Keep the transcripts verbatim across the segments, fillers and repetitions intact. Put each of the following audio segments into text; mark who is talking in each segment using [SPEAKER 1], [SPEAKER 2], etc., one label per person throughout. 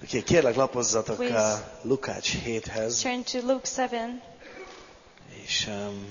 [SPEAKER 1] Oké, kérlek lapozzatok
[SPEAKER 2] Please.
[SPEAKER 1] a Lukács héthez,
[SPEAKER 2] Turn to Luke seven.
[SPEAKER 1] és um,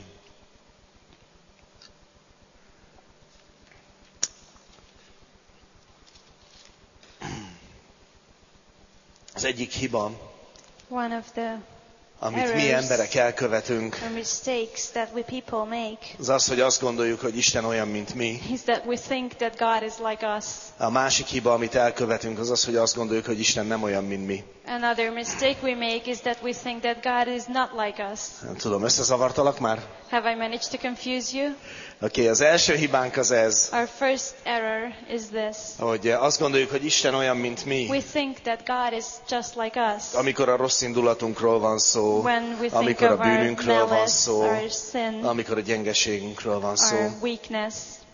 [SPEAKER 1] az egyik hiba,
[SPEAKER 2] One of the
[SPEAKER 1] amit mi emberek elkövetünk,
[SPEAKER 2] or mistakes that we people make
[SPEAKER 1] az az, hogy azt gondoljuk, hogy Isten olyan, mint mi.
[SPEAKER 2] is that we think that God is like us.
[SPEAKER 1] A másik hiba, amit elkövetünk, az az, hogy azt gondoljuk, hogy Isten nem olyan, mint mi.
[SPEAKER 2] Another mistake we make is that we think that God is not like us.
[SPEAKER 1] Nem tudom, összezavartalak már?
[SPEAKER 2] Have I managed to confuse you?
[SPEAKER 1] Oké, az első hibánk az ez,
[SPEAKER 2] Our first error is this.
[SPEAKER 1] hogy azt gondoljuk, hogy Isten olyan, mint mi,
[SPEAKER 2] We think that God is just like us.
[SPEAKER 1] amikor a rossz indulatunkról van szó,
[SPEAKER 2] When we think
[SPEAKER 1] amikor a
[SPEAKER 2] of our
[SPEAKER 1] bűnünkről van
[SPEAKER 2] malice,
[SPEAKER 1] szó,
[SPEAKER 2] our sin,
[SPEAKER 1] amikor a gyengeségünkről van szó.
[SPEAKER 2] our weakness.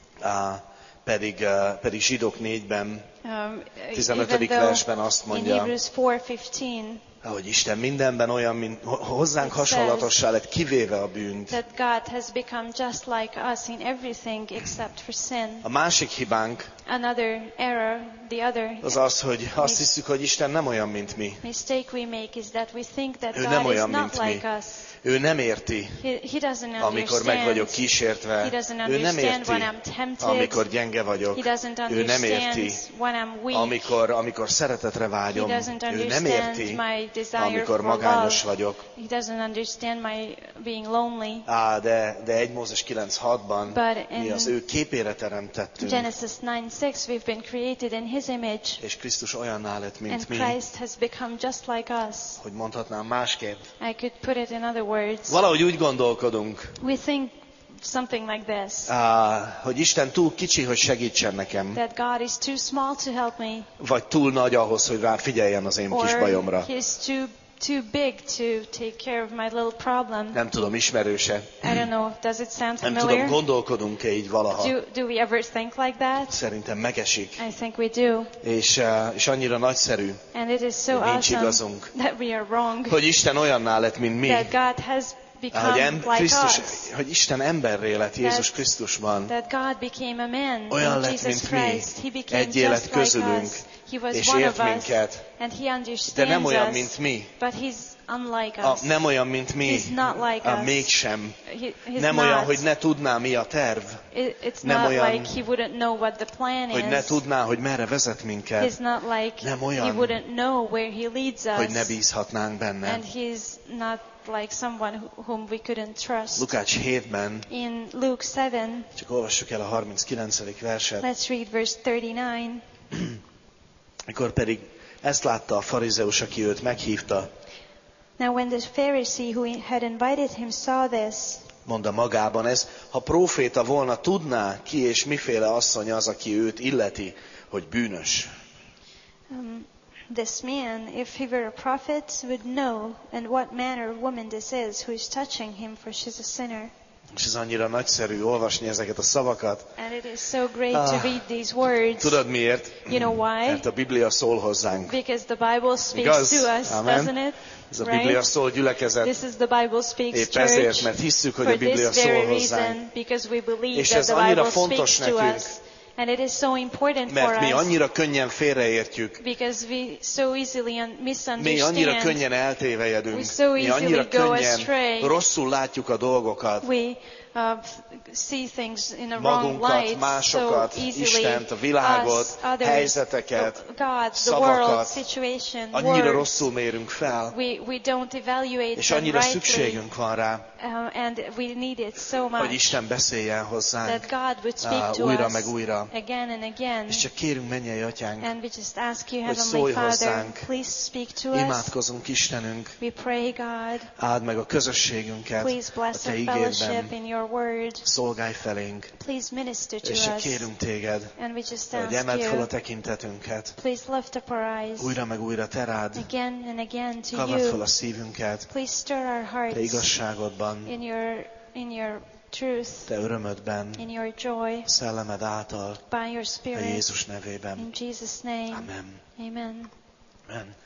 [SPEAKER 1] Á, pedig, uh, pedig Zsidók négyben,
[SPEAKER 2] Um,
[SPEAKER 1] tizenötödik
[SPEAKER 2] even though
[SPEAKER 1] versben azt
[SPEAKER 2] in
[SPEAKER 1] mondja,
[SPEAKER 2] Hebrews four fifteen
[SPEAKER 1] hogy Isten mindenben olyan, mint hozzánk
[SPEAKER 2] It
[SPEAKER 1] hasonlatossá lett, kivéve a bűnt.
[SPEAKER 2] that God has become just like us in everything except for sin.
[SPEAKER 1] A másik hibánk
[SPEAKER 2] Another error, the other
[SPEAKER 1] az az, hogy azt hiszük, hogy Isten nem olyan, mint mi.
[SPEAKER 2] mistake we make is that we think that
[SPEAKER 1] Ő nem
[SPEAKER 2] God is
[SPEAKER 1] olyan,
[SPEAKER 2] not
[SPEAKER 1] mint mi.
[SPEAKER 2] like us.
[SPEAKER 1] Ő nem érti,
[SPEAKER 2] He, he doesn't
[SPEAKER 1] amikor meg vagyok
[SPEAKER 2] understand.
[SPEAKER 1] kísértve.
[SPEAKER 2] He doesn't
[SPEAKER 1] Ő nem
[SPEAKER 2] understand
[SPEAKER 1] érti,
[SPEAKER 2] when I'm tempted.
[SPEAKER 1] amikor gyenge vagyok.
[SPEAKER 2] He doesn't
[SPEAKER 1] Ő nem érti,
[SPEAKER 2] understand when I'm weak.
[SPEAKER 1] amikor, amikor szeretetre vágyom.
[SPEAKER 2] He doesn't
[SPEAKER 1] Ő nem
[SPEAKER 2] understand
[SPEAKER 1] érti,
[SPEAKER 2] my desire
[SPEAKER 1] amikor
[SPEAKER 2] for
[SPEAKER 1] magányos
[SPEAKER 2] love.
[SPEAKER 1] vagyok.
[SPEAKER 2] He doesn't understand my being lonely.
[SPEAKER 1] Á, de, de egy Mózes kilenc hatban
[SPEAKER 2] But
[SPEAKER 1] mi
[SPEAKER 2] in
[SPEAKER 1] az ő képére teremtettünk,
[SPEAKER 2] Genesis nine six, we've been created in His image,
[SPEAKER 1] és Krisztus olyanná lett,
[SPEAKER 2] and
[SPEAKER 1] mint mi,
[SPEAKER 2] Christ has become just like us.
[SPEAKER 1] hogy mondhatnám másképp.
[SPEAKER 2] I could put it in other words.
[SPEAKER 1] Valahogy úgy gondolkodunk,
[SPEAKER 2] We think something like this,
[SPEAKER 1] á, hogy Isten túl kicsi, hogy segítsen nekem,
[SPEAKER 2] that God is too small to help me,
[SPEAKER 1] vagy túl nagy ahhoz, hogy rá figyeljen az én kis
[SPEAKER 2] or
[SPEAKER 1] bajomra.
[SPEAKER 2] He's too too big to take care of my little problem.
[SPEAKER 1] Nem tudom, ismerőse.
[SPEAKER 2] I don't know, does it sound
[SPEAKER 1] Nem tudom,
[SPEAKER 2] familiar?
[SPEAKER 1] gondolkodunk-e így valaha.
[SPEAKER 2] Do, do we ever think like that?
[SPEAKER 1] Szerintem megesik.
[SPEAKER 2] I think we do.
[SPEAKER 1] És, eh, és annyira nagyszerű,
[SPEAKER 2] And it is so
[SPEAKER 1] hogy nincs
[SPEAKER 2] awesome
[SPEAKER 1] igazunk.
[SPEAKER 2] that we are wrong,
[SPEAKER 1] Hogy Isten olyanná lett, mint mi.
[SPEAKER 2] that God has become
[SPEAKER 1] Hogy, em,
[SPEAKER 2] like
[SPEAKER 1] Krisztus,
[SPEAKER 2] us,
[SPEAKER 1] hogy Isten emberré lett Jézus
[SPEAKER 2] That-
[SPEAKER 1] Krisztusban.
[SPEAKER 2] that God became a man
[SPEAKER 1] Olyan
[SPEAKER 2] in
[SPEAKER 1] lett,
[SPEAKER 2] Jesus
[SPEAKER 1] mint mi.
[SPEAKER 2] Christ. He became
[SPEAKER 1] Egy élet
[SPEAKER 2] just like
[SPEAKER 1] közülünk,
[SPEAKER 2] us. He was
[SPEAKER 1] és
[SPEAKER 2] one
[SPEAKER 1] ért
[SPEAKER 2] of us,
[SPEAKER 1] minket.
[SPEAKER 2] and He
[SPEAKER 1] De
[SPEAKER 2] understands
[SPEAKER 1] nem olyan,
[SPEAKER 2] us,
[SPEAKER 1] mint mi.
[SPEAKER 2] but He's unlike
[SPEAKER 1] A,
[SPEAKER 2] us.
[SPEAKER 1] nem olyan, mint mi.
[SPEAKER 2] He's not like
[SPEAKER 1] A,
[SPEAKER 2] us.
[SPEAKER 1] mégsem.
[SPEAKER 2] He, he's
[SPEAKER 1] Nem
[SPEAKER 2] not.
[SPEAKER 1] olyan, hogy ne tudná, mi a terv.
[SPEAKER 2] It, it's
[SPEAKER 1] nem
[SPEAKER 2] not
[SPEAKER 1] olyan,
[SPEAKER 2] like He wouldn't know what the plan
[SPEAKER 1] Hogy ne
[SPEAKER 2] is.
[SPEAKER 1] tudná, hogy merre vezet minket.
[SPEAKER 2] He's not like
[SPEAKER 1] Nem
[SPEAKER 2] He
[SPEAKER 1] olyan,
[SPEAKER 2] wouldn't know where He leads
[SPEAKER 1] Hogy ne
[SPEAKER 2] us.
[SPEAKER 1] bízhatnánk benne.
[SPEAKER 2] And He's not like someone who- whom we couldn't trust.
[SPEAKER 1] Lukács hétben,
[SPEAKER 2] In Luke seven,
[SPEAKER 1] csak olvassuk el a harminckilencedik verset,
[SPEAKER 2] let's read verse thirty-nine.
[SPEAKER 1] mikor pedig ezt látta a farizeus, aki őt meghívta,
[SPEAKER 2] Now when the Pharisee who had invited him saw this,
[SPEAKER 1] mondta magában ez, ha próféta volna, tudná ki és miféle asszony az, aki őt illeti, hogy bűnös.
[SPEAKER 2] um, this man, if he were a prophet, would know and what manner of woman this is who is touching him, for she's a sinner.
[SPEAKER 1] És ez annyira nagyszerű olvasni ezeket a szavakat.
[SPEAKER 2] And it is so great to
[SPEAKER 1] Ah.
[SPEAKER 2] read these words.
[SPEAKER 1] Tudod miért?
[SPEAKER 2] You know why?
[SPEAKER 1] Mert a Biblia szól hozzánk.
[SPEAKER 2] Because the Bible speaks
[SPEAKER 1] Igaz?
[SPEAKER 2] to us,
[SPEAKER 1] Amen.
[SPEAKER 2] doesn't it?
[SPEAKER 1] Ez a Biblia
[SPEAKER 2] Right?
[SPEAKER 1] szól gyülekezet.
[SPEAKER 2] This is the Bible speaks
[SPEAKER 1] Épp ezért,
[SPEAKER 2] church.
[SPEAKER 1] mert hisszük, hogy
[SPEAKER 2] For
[SPEAKER 1] a Biblia
[SPEAKER 2] this
[SPEAKER 1] szól
[SPEAKER 2] very
[SPEAKER 1] hozzánk.
[SPEAKER 2] reason, because we believe
[SPEAKER 1] És
[SPEAKER 2] that
[SPEAKER 1] ez
[SPEAKER 2] the
[SPEAKER 1] annyira
[SPEAKER 2] Bible
[SPEAKER 1] fontos
[SPEAKER 2] speaks to
[SPEAKER 1] nekünk,
[SPEAKER 2] us. And it is so important for
[SPEAKER 1] Mert mi
[SPEAKER 2] us
[SPEAKER 1] annyira könnyen félreértjük,
[SPEAKER 2] because we so easily un-
[SPEAKER 1] mi annyira
[SPEAKER 2] misunderstand.
[SPEAKER 1] könnyen eltévejedünk,
[SPEAKER 2] We so
[SPEAKER 1] mi annyira
[SPEAKER 2] easily go
[SPEAKER 1] könnyen
[SPEAKER 2] astray.
[SPEAKER 1] rosszul látjuk a dolgokat,
[SPEAKER 2] We uh, see things in a wrong
[SPEAKER 1] magunkat,
[SPEAKER 2] light
[SPEAKER 1] másokat,
[SPEAKER 2] so easily.
[SPEAKER 1] Istent, a világot,
[SPEAKER 2] Us, others,
[SPEAKER 1] helyzeteket,
[SPEAKER 2] God, the
[SPEAKER 1] szavakat.
[SPEAKER 2] world, situation,
[SPEAKER 1] Annyira
[SPEAKER 2] words.
[SPEAKER 1] rosszul mérünk fel,
[SPEAKER 2] We, we don't evaluate
[SPEAKER 1] és
[SPEAKER 2] them
[SPEAKER 1] annyira
[SPEAKER 2] rightly,
[SPEAKER 1] szükségünk van rá,
[SPEAKER 2] uh, and we need it so
[SPEAKER 1] hogy
[SPEAKER 2] much
[SPEAKER 1] Isten beszéljen hozzánk
[SPEAKER 2] that God would speak
[SPEAKER 1] á,
[SPEAKER 2] to
[SPEAKER 1] újra
[SPEAKER 2] us
[SPEAKER 1] meg újra.
[SPEAKER 2] again and again.
[SPEAKER 1] És csak kérünk, mennyei atyánk,
[SPEAKER 2] And we just ask you,
[SPEAKER 1] hogy
[SPEAKER 2] Heavenly
[SPEAKER 1] szólj
[SPEAKER 2] Father,
[SPEAKER 1] hozzánk.
[SPEAKER 2] please speak to us.
[SPEAKER 1] imádkozunk Istenünk,
[SPEAKER 2] We pray, God,
[SPEAKER 1] áld meg a közösségünket
[SPEAKER 2] please
[SPEAKER 1] a
[SPEAKER 2] bless
[SPEAKER 1] Te
[SPEAKER 2] our fellowship
[SPEAKER 1] igédben,
[SPEAKER 2] in your word.
[SPEAKER 1] szolgálj felénk,
[SPEAKER 2] Please minister to
[SPEAKER 1] és csak
[SPEAKER 2] us.
[SPEAKER 1] kérünk Téged,
[SPEAKER 2] And we just
[SPEAKER 1] hogy
[SPEAKER 2] ask
[SPEAKER 1] emeld fel a
[SPEAKER 2] you,
[SPEAKER 1] tekintetünket,
[SPEAKER 2] please lift up our eyes
[SPEAKER 1] újra meg újra Te rád,
[SPEAKER 2] again and again to
[SPEAKER 1] kavard fel
[SPEAKER 2] you.
[SPEAKER 1] a szívünket,
[SPEAKER 2] Please stir our
[SPEAKER 1] Te
[SPEAKER 2] hearts
[SPEAKER 1] igazságodban,
[SPEAKER 2] in your, in your truth,
[SPEAKER 1] Te örömödben,
[SPEAKER 2] in your joy,
[SPEAKER 1] szellemed által,
[SPEAKER 2] by your
[SPEAKER 1] a
[SPEAKER 2] Spirit.
[SPEAKER 1] Jézus nevében.
[SPEAKER 2] In Jesus' name,
[SPEAKER 1] Amen.
[SPEAKER 2] amen.
[SPEAKER 1] Amen.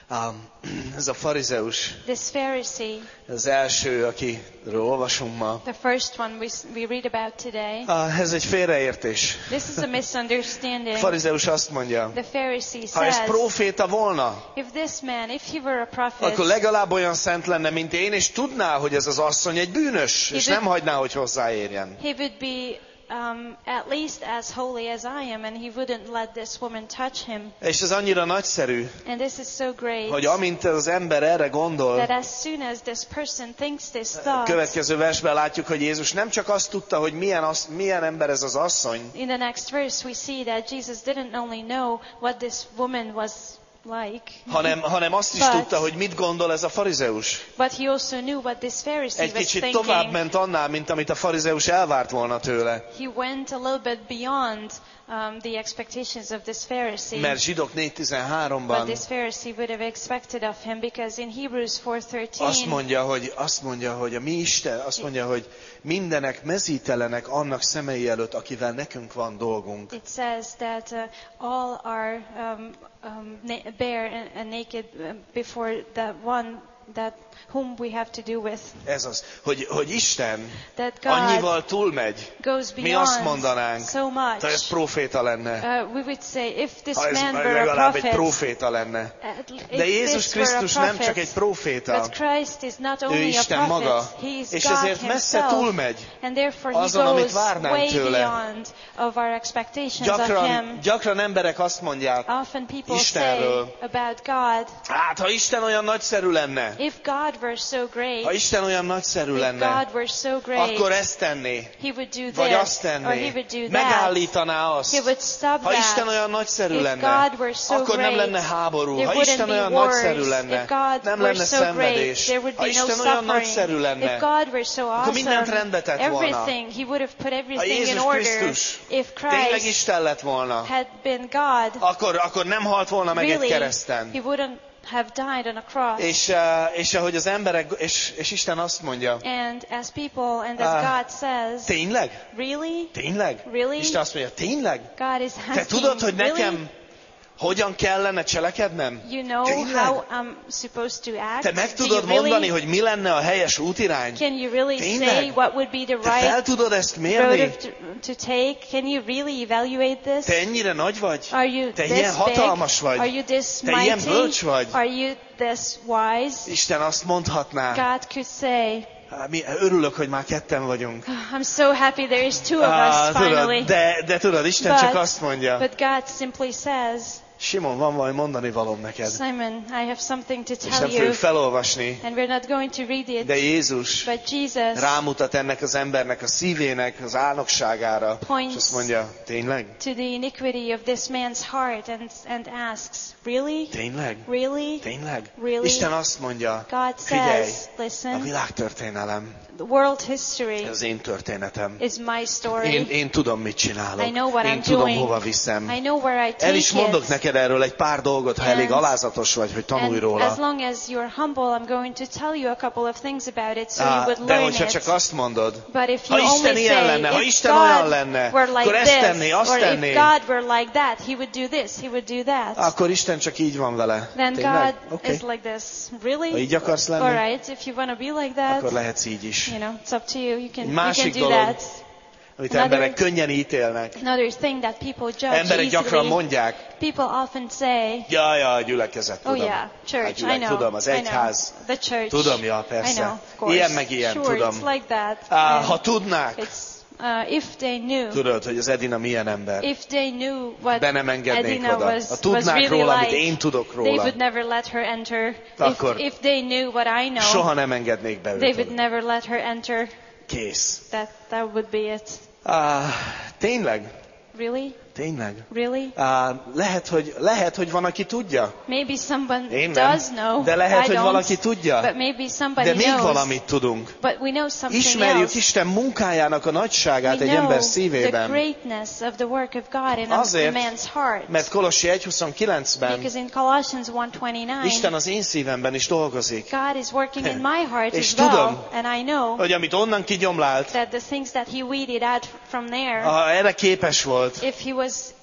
[SPEAKER 1] Um, ez a farizeus,
[SPEAKER 2] This Pharisee,
[SPEAKER 1] az első, akiről olvasunk ma.
[SPEAKER 2] the first one we, we read about today,
[SPEAKER 1] Ah, ez egy félreértés.
[SPEAKER 2] this is a
[SPEAKER 1] A
[SPEAKER 2] misunderstanding.
[SPEAKER 1] farizeus azt mondja,
[SPEAKER 2] The Pharisee
[SPEAKER 1] ha ez
[SPEAKER 2] says,
[SPEAKER 1] próféta volna,
[SPEAKER 2] if this man, if he were a prophet,
[SPEAKER 1] akkor legalább olyan szent lenne, mint én, és tudná, hogy ez az asszony egy bűnös, és nem hagyná, hogy hozzáérjen.
[SPEAKER 2] he would be um, at least as holy as I am, and he wouldn't let this woman touch him.
[SPEAKER 1] És ez annyira nagyszerű,
[SPEAKER 2] And this is so great
[SPEAKER 1] hogy amint az ember erre gondol,
[SPEAKER 2] that as soon as this person thinks this thought,
[SPEAKER 1] következő versben látjuk, hogy Jézus nem csak azt tudta, hogy milyen, az, milyen ember ez az asszony,
[SPEAKER 2] in the next verse we see that Jesus didn't only know what this woman was like,
[SPEAKER 1] hanem, hanem azt is
[SPEAKER 2] But-
[SPEAKER 1] tudta, hogy mit gondol ez a farizeus.
[SPEAKER 2] but he also knew what this Pharisee
[SPEAKER 1] Egy
[SPEAKER 2] was
[SPEAKER 1] kicsit
[SPEAKER 2] thinking.
[SPEAKER 1] tovább ment annál, mint amit a farizeus elvárt volna tőle.
[SPEAKER 2] He went a little bit beyond um, the expectations of this Pharisee.
[SPEAKER 1] Mert Zsidók négy
[SPEAKER 2] What
[SPEAKER 1] tizenháromban
[SPEAKER 2] this Pharisee would have expected of him, because in Hebrews four
[SPEAKER 1] azt
[SPEAKER 2] thirteen,
[SPEAKER 1] mondja, hogy, azt mondja, hogy a mi Isten, azt mondja, hogy mindenek mezítelenek annak szemei előtt, akivel nekünk van dolgunk.
[SPEAKER 2] it says that uh, all are um, um, na- bare and, and naked um, before the one that whom we have to do with.
[SPEAKER 1] Ez az, hogy, hogy Isten
[SPEAKER 2] That God
[SPEAKER 1] annyival túlmegy,
[SPEAKER 2] goes
[SPEAKER 1] mi azt
[SPEAKER 2] beyond
[SPEAKER 1] mondanánk,
[SPEAKER 2] so much.
[SPEAKER 1] ha ez proféta lenne,
[SPEAKER 2] Uh, we would say, if this
[SPEAKER 1] ha ez
[SPEAKER 2] man were a
[SPEAKER 1] legalább egy
[SPEAKER 2] prophet,
[SPEAKER 1] proféta lenne.
[SPEAKER 2] at- if
[SPEAKER 1] De Jézus
[SPEAKER 2] this were a
[SPEAKER 1] Krisztus nem csak
[SPEAKER 2] prophet,
[SPEAKER 1] egy proféta,
[SPEAKER 2] but Christ is not
[SPEAKER 1] ő
[SPEAKER 2] only a
[SPEAKER 1] Isten
[SPEAKER 2] prophet,
[SPEAKER 1] maga,
[SPEAKER 2] he is
[SPEAKER 1] és
[SPEAKER 2] God
[SPEAKER 1] ezért messze
[SPEAKER 2] himself,
[SPEAKER 1] túlmegy
[SPEAKER 2] and therefore he
[SPEAKER 1] azon, amit
[SPEAKER 2] goes
[SPEAKER 1] várnánk
[SPEAKER 2] way
[SPEAKER 1] tőle.
[SPEAKER 2] beyond of our expectations of
[SPEAKER 1] Gyakran,
[SPEAKER 2] him.
[SPEAKER 1] gyakran emberek azt mondják,
[SPEAKER 2] Often people
[SPEAKER 1] Istenről,
[SPEAKER 2] say about God,
[SPEAKER 1] hát ha Isten olyan nagyszerű lenne,
[SPEAKER 2] if God were so great,
[SPEAKER 1] ha Isten olyan nagyszerű
[SPEAKER 2] if
[SPEAKER 1] lenne,
[SPEAKER 2] God were so great,
[SPEAKER 1] akkor ezt tenné,
[SPEAKER 2] he would do
[SPEAKER 1] vagy
[SPEAKER 2] this,
[SPEAKER 1] azt
[SPEAKER 2] or he
[SPEAKER 1] tenné,
[SPEAKER 2] would do that.
[SPEAKER 1] megállítaná
[SPEAKER 2] He
[SPEAKER 1] azt.
[SPEAKER 2] would stop
[SPEAKER 1] Ha Isten
[SPEAKER 2] that.
[SPEAKER 1] olyan nagyszerű
[SPEAKER 2] If
[SPEAKER 1] lenne,
[SPEAKER 2] God were so
[SPEAKER 1] akkor nem
[SPEAKER 2] great,
[SPEAKER 1] lenne háború.
[SPEAKER 2] there
[SPEAKER 1] Ha
[SPEAKER 2] wouldn't
[SPEAKER 1] Isten
[SPEAKER 2] be
[SPEAKER 1] olyan
[SPEAKER 2] wars.
[SPEAKER 1] nagyszerű lenne,
[SPEAKER 2] If God
[SPEAKER 1] nem
[SPEAKER 2] were
[SPEAKER 1] lenne
[SPEAKER 2] so great,
[SPEAKER 1] szenvedés.
[SPEAKER 2] there would
[SPEAKER 1] Ha
[SPEAKER 2] be no
[SPEAKER 1] Isten olyan
[SPEAKER 2] suffering.
[SPEAKER 1] nagyszerű
[SPEAKER 2] If
[SPEAKER 1] lenne,
[SPEAKER 2] God were so
[SPEAKER 1] akkor mindent
[SPEAKER 2] awesome,
[SPEAKER 1] rendbe tett volna.
[SPEAKER 2] everything, he would have put
[SPEAKER 1] Ha
[SPEAKER 2] everything in
[SPEAKER 1] Jézus
[SPEAKER 2] order.
[SPEAKER 1] Krisztus
[SPEAKER 2] If
[SPEAKER 1] tényleg
[SPEAKER 2] Christ
[SPEAKER 1] Isten lett volna,
[SPEAKER 2] had been God,
[SPEAKER 1] akkor, akkor nem halt volna meg egy
[SPEAKER 2] really,
[SPEAKER 1] kereszten.
[SPEAKER 2] he wouldn't have died on a cross.
[SPEAKER 1] És, eh, és ahogy az emberek, és, és Isten azt mondja,
[SPEAKER 2] And as people, and as
[SPEAKER 1] Ah,
[SPEAKER 2] God says,
[SPEAKER 1] tényleg?
[SPEAKER 2] really?
[SPEAKER 1] Tényleg?
[SPEAKER 2] Really?
[SPEAKER 1] Isten azt mondja, tényleg?
[SPEAKER 2] God is
[SPEAKER 1] Te
[SPEAKER 2] asking,
[SPEAKER 1] tudod, hogy
[SPEAKER 2] really?
[SPEAKER 1] nekem hogyan kellene cselekednem?
[SPEAKER 2] You know
[SPEAKER 1] Tényleg?
[SPEAKER 2] how I'm supposed to act?
[SPEAKER 1] Te meg
[SPEAKER 2] Do you
[SPEAKER 1] tudod mondani,
[SPEAKER 2] really,
[SPEAKER 1] hogy mi lenne a helyes útirány?
[SPEAKER 2] can you really
[SPEAKER 1] Tényleg?
[SPEAKER 2] say what would be the
[SPEAKER 1] Te fel
[SPEAKER 2] right
[SPEAKER 1] tudod ezt
[SPEAKER 2] road
[SPEAKER 1] mérni?
[SPEAKER 2] of, to, to take? Can you really evaluate this?
[SPEAKER 1] Te ennyire nagy vagy?
[SPEAKER 2] Are you
[SPEAKER 1] Te
[SPEAKER 2] this
[SPEAKER 1] ilyen hatalmas
[SPEAKER 2] big? Are
[SPEAKER 1] vagy?
[SPEAKER 2] you this
[SPEAKER 1] Te ilyen
[SPEAKER 2] mighty?
[SPEAKER 1] bölcs vagy?
[SPEAKER 2] Are you this wise?
[SPEAKER 1] Isten azt mondhatná,
[SPEAKER 2] God could say,
[SPEAKER 1] "Á, mi, örülök, hogy már ketten vagyunk.
[SPEAKER 2] I'm so happy there is two of
[SPEAKER 1] Á,
[SPEAKER 2] us finally.
[SPEAKER 1] tudod, de, de tudod, Isten
[SPEAKER 2] But-
[SPEAKER 1] csak azt mondja,
[SPEAKER 2] But God simply says,
[SPEAKER 1] Simon, van valami mondani valóm neked.
[SPEAKER 2] Simon, I have something to
[SPEAKER 1] És
[SPEAKER 2] tell
[SPEAKER 1] nem
[SPEAKER 2] you,
[SPEAKER 1] fogjuk felolvasni,
[SPEAKER 2] and we're not going to read it,
[SPEAKER 1] de Jézus
[SPEAKER 2] but Jesus
[SPEAKER 1] rámutat ennek az embernek a szívének, az álnokságára, és
[SPEAKER 2] Points
[SPEAKER 1] azt mondja, tényleg?
[SPEAKER 2] to the iniquity of this man's heart and, and asks, really?
[SPEAKER 1] Tényleg?
[SPEAKER 2] Really?
[SPEAKER 1] Tényleg?
[SPEAKER 2] Really?
[SPEAKER 1] Isten azt mondja,
[SPEAKER 2] God
[SPEAKER 1] figyelj,
[SPEAKER 2] says,
[SPEAKER 1] a
[SPEAKER 2] listen,
[SPEAKER 1] világtörténelem,
[SPEAKER 2] the world history
[SPEAKER 1] ez az én történetem.
[SPEAKER 2] is my story.
[SPEAKER 1] Én, én tudom, mit csinálok.
[SPEAKER 2] I know what
[SPEAKER 1] Én
[SPEAKER 2] I'm
[SPEAKER 1] tudom,
[SPEAKER 2] doing.
[SPEAKER 1] hova viszem.
[SPEAKER 2] I know where I take
[SPEAKER 1] El is mondok
[SPEAKER 2] it.
[SPEAKER 1] neked erről egy pár dolgot, ha
[SPEAKER 2] And-
[SPEAKER 1] elég alázatos vagy, hogy tanulj
[SPEAKER 2] And
[SPEAKER 1] róla.
[SPEAKER 2] as long as you're humble, I'm going to tell you a couple of things about it so you
[SPEAKER 1] Á,
[SPEAKER 2] would
[SPEAKER 1] de
[SPEAKER 2] learn
[SPEAKER 1] hogyha
[SPEAKER 2] it.
[SPEAKER 1] csak azt mondod,
[SPEAKER 2] But if
[SPEAKER 1] ha
[SPEAKER 2] you
[SPEAKER 1] Isten
[SPEAKER 2] only
[SPEAKER 1] ilyen
[SPEAKER 2] say,
[SPEAKER 1] lenne, ha
[SPEAKER 2] if
[SPEAKER 1] Isten olyan
[SPEAKER 2] God
[SPEAKER 1] lenne,
[SPEAKER 2] were like
[SPEAKER 1] akkor ezt
[SPEAKER 2] this,
[SPEAKER 1] tenné, azt
[SPEAKER 2] or if
[SPEAKER 1] tenné,
[SPEAKER 2] God were like that, he would do this, he would do that,
[SPEAKER 1] akkor Isten csak így van vele.
[SPEAKER 2] then
[SPEAKER 1] Tényleg?
[SPEAKER 2] God
[SPEAKER 1] Oké.
[SPEAKER 2] is like this. Really?
[SPEAKER 1] Ha így akarsz lenni,
[SPEAKER 2] Alright, if you want to be like that,
[SPEAKER 1] akkor lehetsz így is.
[SPEAKER 2] you know, it's up to you. You can,
[SPEAKER 1] Egy
[SPEAKER 2] you can
[SPEAKER 1] másik
[SPEAKER 2] do
[SPEAKER 1] dolog,
[SPEAKER 2] that.
[SPEAKER 1] amit
[SPEAKER 2] Another-
[SPEAKER 1] emberek könnyen ítélnek.
[SPEAKER 2] Another thing that people judge
[SPEAKER 1] Emberek gyakran
[SPEAKER 2] easily,
[SPEAKER 1] mondják,
[SPEAKER 2] people often say,
[SPEAKER 1] ja, ja, a gyülekezet,
[SPEAKER 2] oh
[SPEAKER 1] tudom.
[SPEAKER 2] yeah,
[SPEAKER 1] A
[SPEAKER 2] church, I
[SPEAKER 1] gyülek,
[SPEAKER 2] know,
[SPEAKER 1] tudom, az
[SPEAKER 2] I know,
[SPEAKER 1] egyház.
[SPEAKER 2] the church,
[SPEAKER 1] Tudom, ja,
[SPEAKER 2] I
[SPEAKER 1] persze.
[SPEAKER 2] know, of course.
[SPEAKER 1] Ilyen meg ilyen,
[SPEAKER 2] sure,
[SPEAKER 1] tudom.
[SPEAKER 2] it's like that.
[SPEAKER 1] Á,
[SPEAKER 2] And
[SPEAKER 1] ha tudnák,
[SPEAKER 2] it's, uh, if they knew,
[SPEAKER 1] tudod, hogy az Edina milyen ember.
[SPEAKER 2] if they knew what
[SPEAKER 1] Be nem engednék
[SPEAKER 2] Edina
[SPEAKER 1] oda.
[SPEAKER 2] was,
[SPEAKER 1] Ha
[SPEAKER 2] was
[SPEAKER 1] tudnák
[SPEAKER 2] really
[SPEAKER 1] róla, amit
[SPEAKER 2] like,
[SPEAKER 1] én tudok
[SPEAKER 2] they
[SPEAKER 1] róla,
[SPEAKER 2] would never let her enter.
[SPEAKER 1] Akkor
[SPEAKER 2] If, if they knew what I know,
[SPEAKER 1] soha nem engednék be
[SPEAKER 2] they
[SPEAKER 1] őt
[SPEAKER 2] would
[SPEAKER 1] oda.
[SPEAKER 2] never let her enter.
[SPEAKER 1] Kész.
[SPEAKER 2] That that would be it.
[SPEAKER 1] Á, tényleg?
[SPEAKER 2] Really?
[SPEAKER 1] Tényleg?
[SPEAKER 2] Really?
[SPEAKER 1] Á, lehet, hogy, lehet, hogy van, aki tudja.
[SPEAKER 2] Maybe someone
[SPEAKER 1] Én nem.
[SPEAKER 2] does know.
[SPEAKER 1] De lehet,
[SPEAKER 2] I
[SPEAKER 1] hogy
[SPEAKER 2] don't,
[SPEAKER 1] valaki tudja.
[SPEAKER 2] But maybe somebody
[SPEAKER 1] De még
[SPEAKER 2] knows.
[SPEAKER 1] valamit tudunk.
[SPEAKER 2] But we know something
[SPEAKER 1] Ismerjük
[SPEAKER 2] else.
[SPEAKER 1] Isten munkájának a nagyságát
[SPEAKER 2] We
[SPEAKER 1] egy
[SPEAKER 2] know
[SPEAKER 1] ember
[SPEAKER 2] the
[SPEAKER 1] szívében.
[SPEAKER 2] greatness of the work of God in a,
[SPEAKER 1] Azért,
[SPEAKER 2] a man's heart.
[SPEAKER 1] Mert Kolossi egy huszonkilencben
[SPEAKER 2] Because in Colossians one twenty-nine,
[SPEAKER 1] Isten az én szívemben is dolgozik.
[SPEAKER 2] God is working in my heart
[SPEAKER 1] És
[SPEAKER 2] as well.
[SPEAKER 1] tudom,
[SPEAKER 2] And I know
[SPEAKER 1] Hogy amit onnan kigyomlált,
[SPEAKER 2] that the things that he weeded out from there,
[SPEAKER 1] ha erre képes volt,
[SPEAKER 2] if he was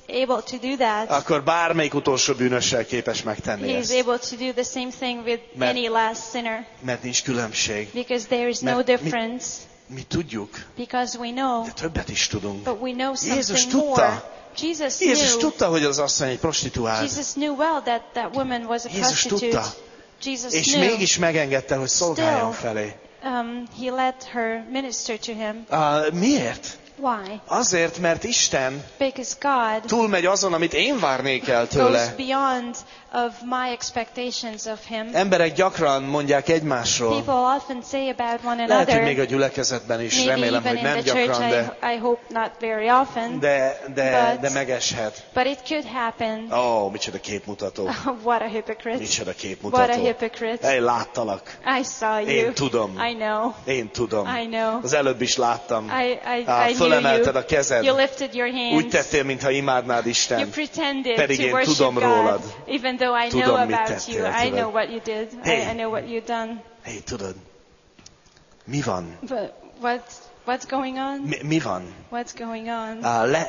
[SPEAKER 2] able to do that,
[SPEAKER 1] akkor bármelyik utolsó bűnössel képes megtenni
[SPEAKER 2] he is
[SPEAKER 1] ezt.
[SPEAKER 2] able to do the same thing with
[SPEAKER 1] Mert-
[SPEAKER 2] any last sinner.
[SPEAKER 1] Mert nincs különbség.
[SPEAKER 2] Because there is no
[SPEAKER 1] Mert mi-
[SPEAKER 2] difference.
[SPEAKER 1] Mi tudjuk,
[SPEAKER 2] Because we know,
[SPEAKER 1] de többet is tudunk.
[SPEAKER 2] but we know
[SPEAKER 1] Jézus
[SPEAKER 2] something
[SPEAKER 1] tudta.
[SPEAKER 2] more. Jesus
[SPEAKER 1] Jézus
[SPEAKER 2] knew.
[SPEAKER 1] tudta, hogy az asszony egy prostituált.
[SPEAKER 2] Jesus knew well that that woman was a
[SPEAKER 1] Jézus
[SPEAKER 2] prostitute.
[SPEAKER 1] tudta.
[SPEAKER 2] Jesus
[SPEAKER 1] És
[SPEAKER 2] knew.
[SPEAKER 1] mégis megengedte, hogy szolgáljon
[SPEAKER 2] Still.
[SPEAKER 1] felé.
[SPEAKER 2] Um, he let her minister to him.
[SPEAKER 1] Uh, miért?
[SPEAKER 2] Why?
[SPEAKER 1] Azért, mert Isten
[SPEAKER 2] Because God
[SPEAKER 1] túlmegy azon, amit én várnék el
[SPEAKER 2] goes
[SPEAKER 1] tőle.
[SPEAKER 2] beyond of my expectations of him.
[SPEAKER 1] Emberek gyakran mondják egymásról.
[SPEAKER 2] People often say about one
[SPEAKER 1] Lehet, hogy még
[SPEAKER 2] another,
[SPEAKER 1] a gyülekezetben is,
[SPEAKER 2] maybe
[SPEAKER 1] remélem,
[SPEAKER 2] even
[SPEAKER 1] hogy
[SPEAKER 2] in
[SPEAKER 1] nem
[SPEAKER 2] the church,
[SPEAKER 1] gyakran, de,
[SPEAKER 2] I, I hope not very often,
[SPEAKER 1] de, de,
[SPEAKER 2] But-
[SPEAKER 1] de megeshet.
[SPEAKER 2] but it could happen.
[SPEAKER 1] Ó, oh, micsoda képmutató.
[SPEAKER 2] What a hypocrite.
[SPEAKER 1] Micsoda
[SPEAKER 2] What a
[SPEAKER 1] képmutató.
[SPEAKER 2] hypocrite.
[SPEAKER 1] Én láttalak.
[SPEAKER 2] I saw you.
[SPEAKER 1] Én tudom.
[SPEAKER 2] I know.
[SPEAKER 1] Én tudom.
[SPEAKER 2] I know.
[SPEAKER 1] Az előbb is láttam.
[SPEAKER 2] I, I,
[SPEAKER 1] Á,
[SPEAKER 2] I knew
[SPEAKER 1] fölemelted
[SPEAKER 2] you.
[SPEAKER 1] a kezed.
[SPEAKER 2] You lifted your
[SPEAKER 1] Úgy
[SPEAKER 2] hands.
[SPEAKER 1] tettél, mintha imádnád
[SPEAKER 2] You
[SPEAKER 1] Isten.
[SPEAKER 2] pretended
[SPEAKER 1] Pedig
[SPEAKER 2] to
[SPEAKER 1] én
[SPEAKER 2] worship
[SPEAKER 1] tudom
[SPEAKER 2] God,
[SPEAKER 1] rólad.
[SPEAKER 2] even though I
[SPEAKER 1] Tudom,
[SPEAKER 2] know
[SPEAKER 1] mit
[SPEAKER 2] about
[SPEAKER 1] tettél,
[SPEAKER 2] you. I
[SPEAKER 1] tudod.
[SPEAKER 2] know what you did. I,
[SPEAKER 1] Hey.
[SPEAKER 2] I know what you've done.
[SPEAKER 1] Hé, tudod, mi van?
[SPEAKER 2] But what's what's going on?
[SPEAKER 1] Mi, mi van?
[SPEAKER 2] What's going on?
[SPEAKER 1] Á, Le,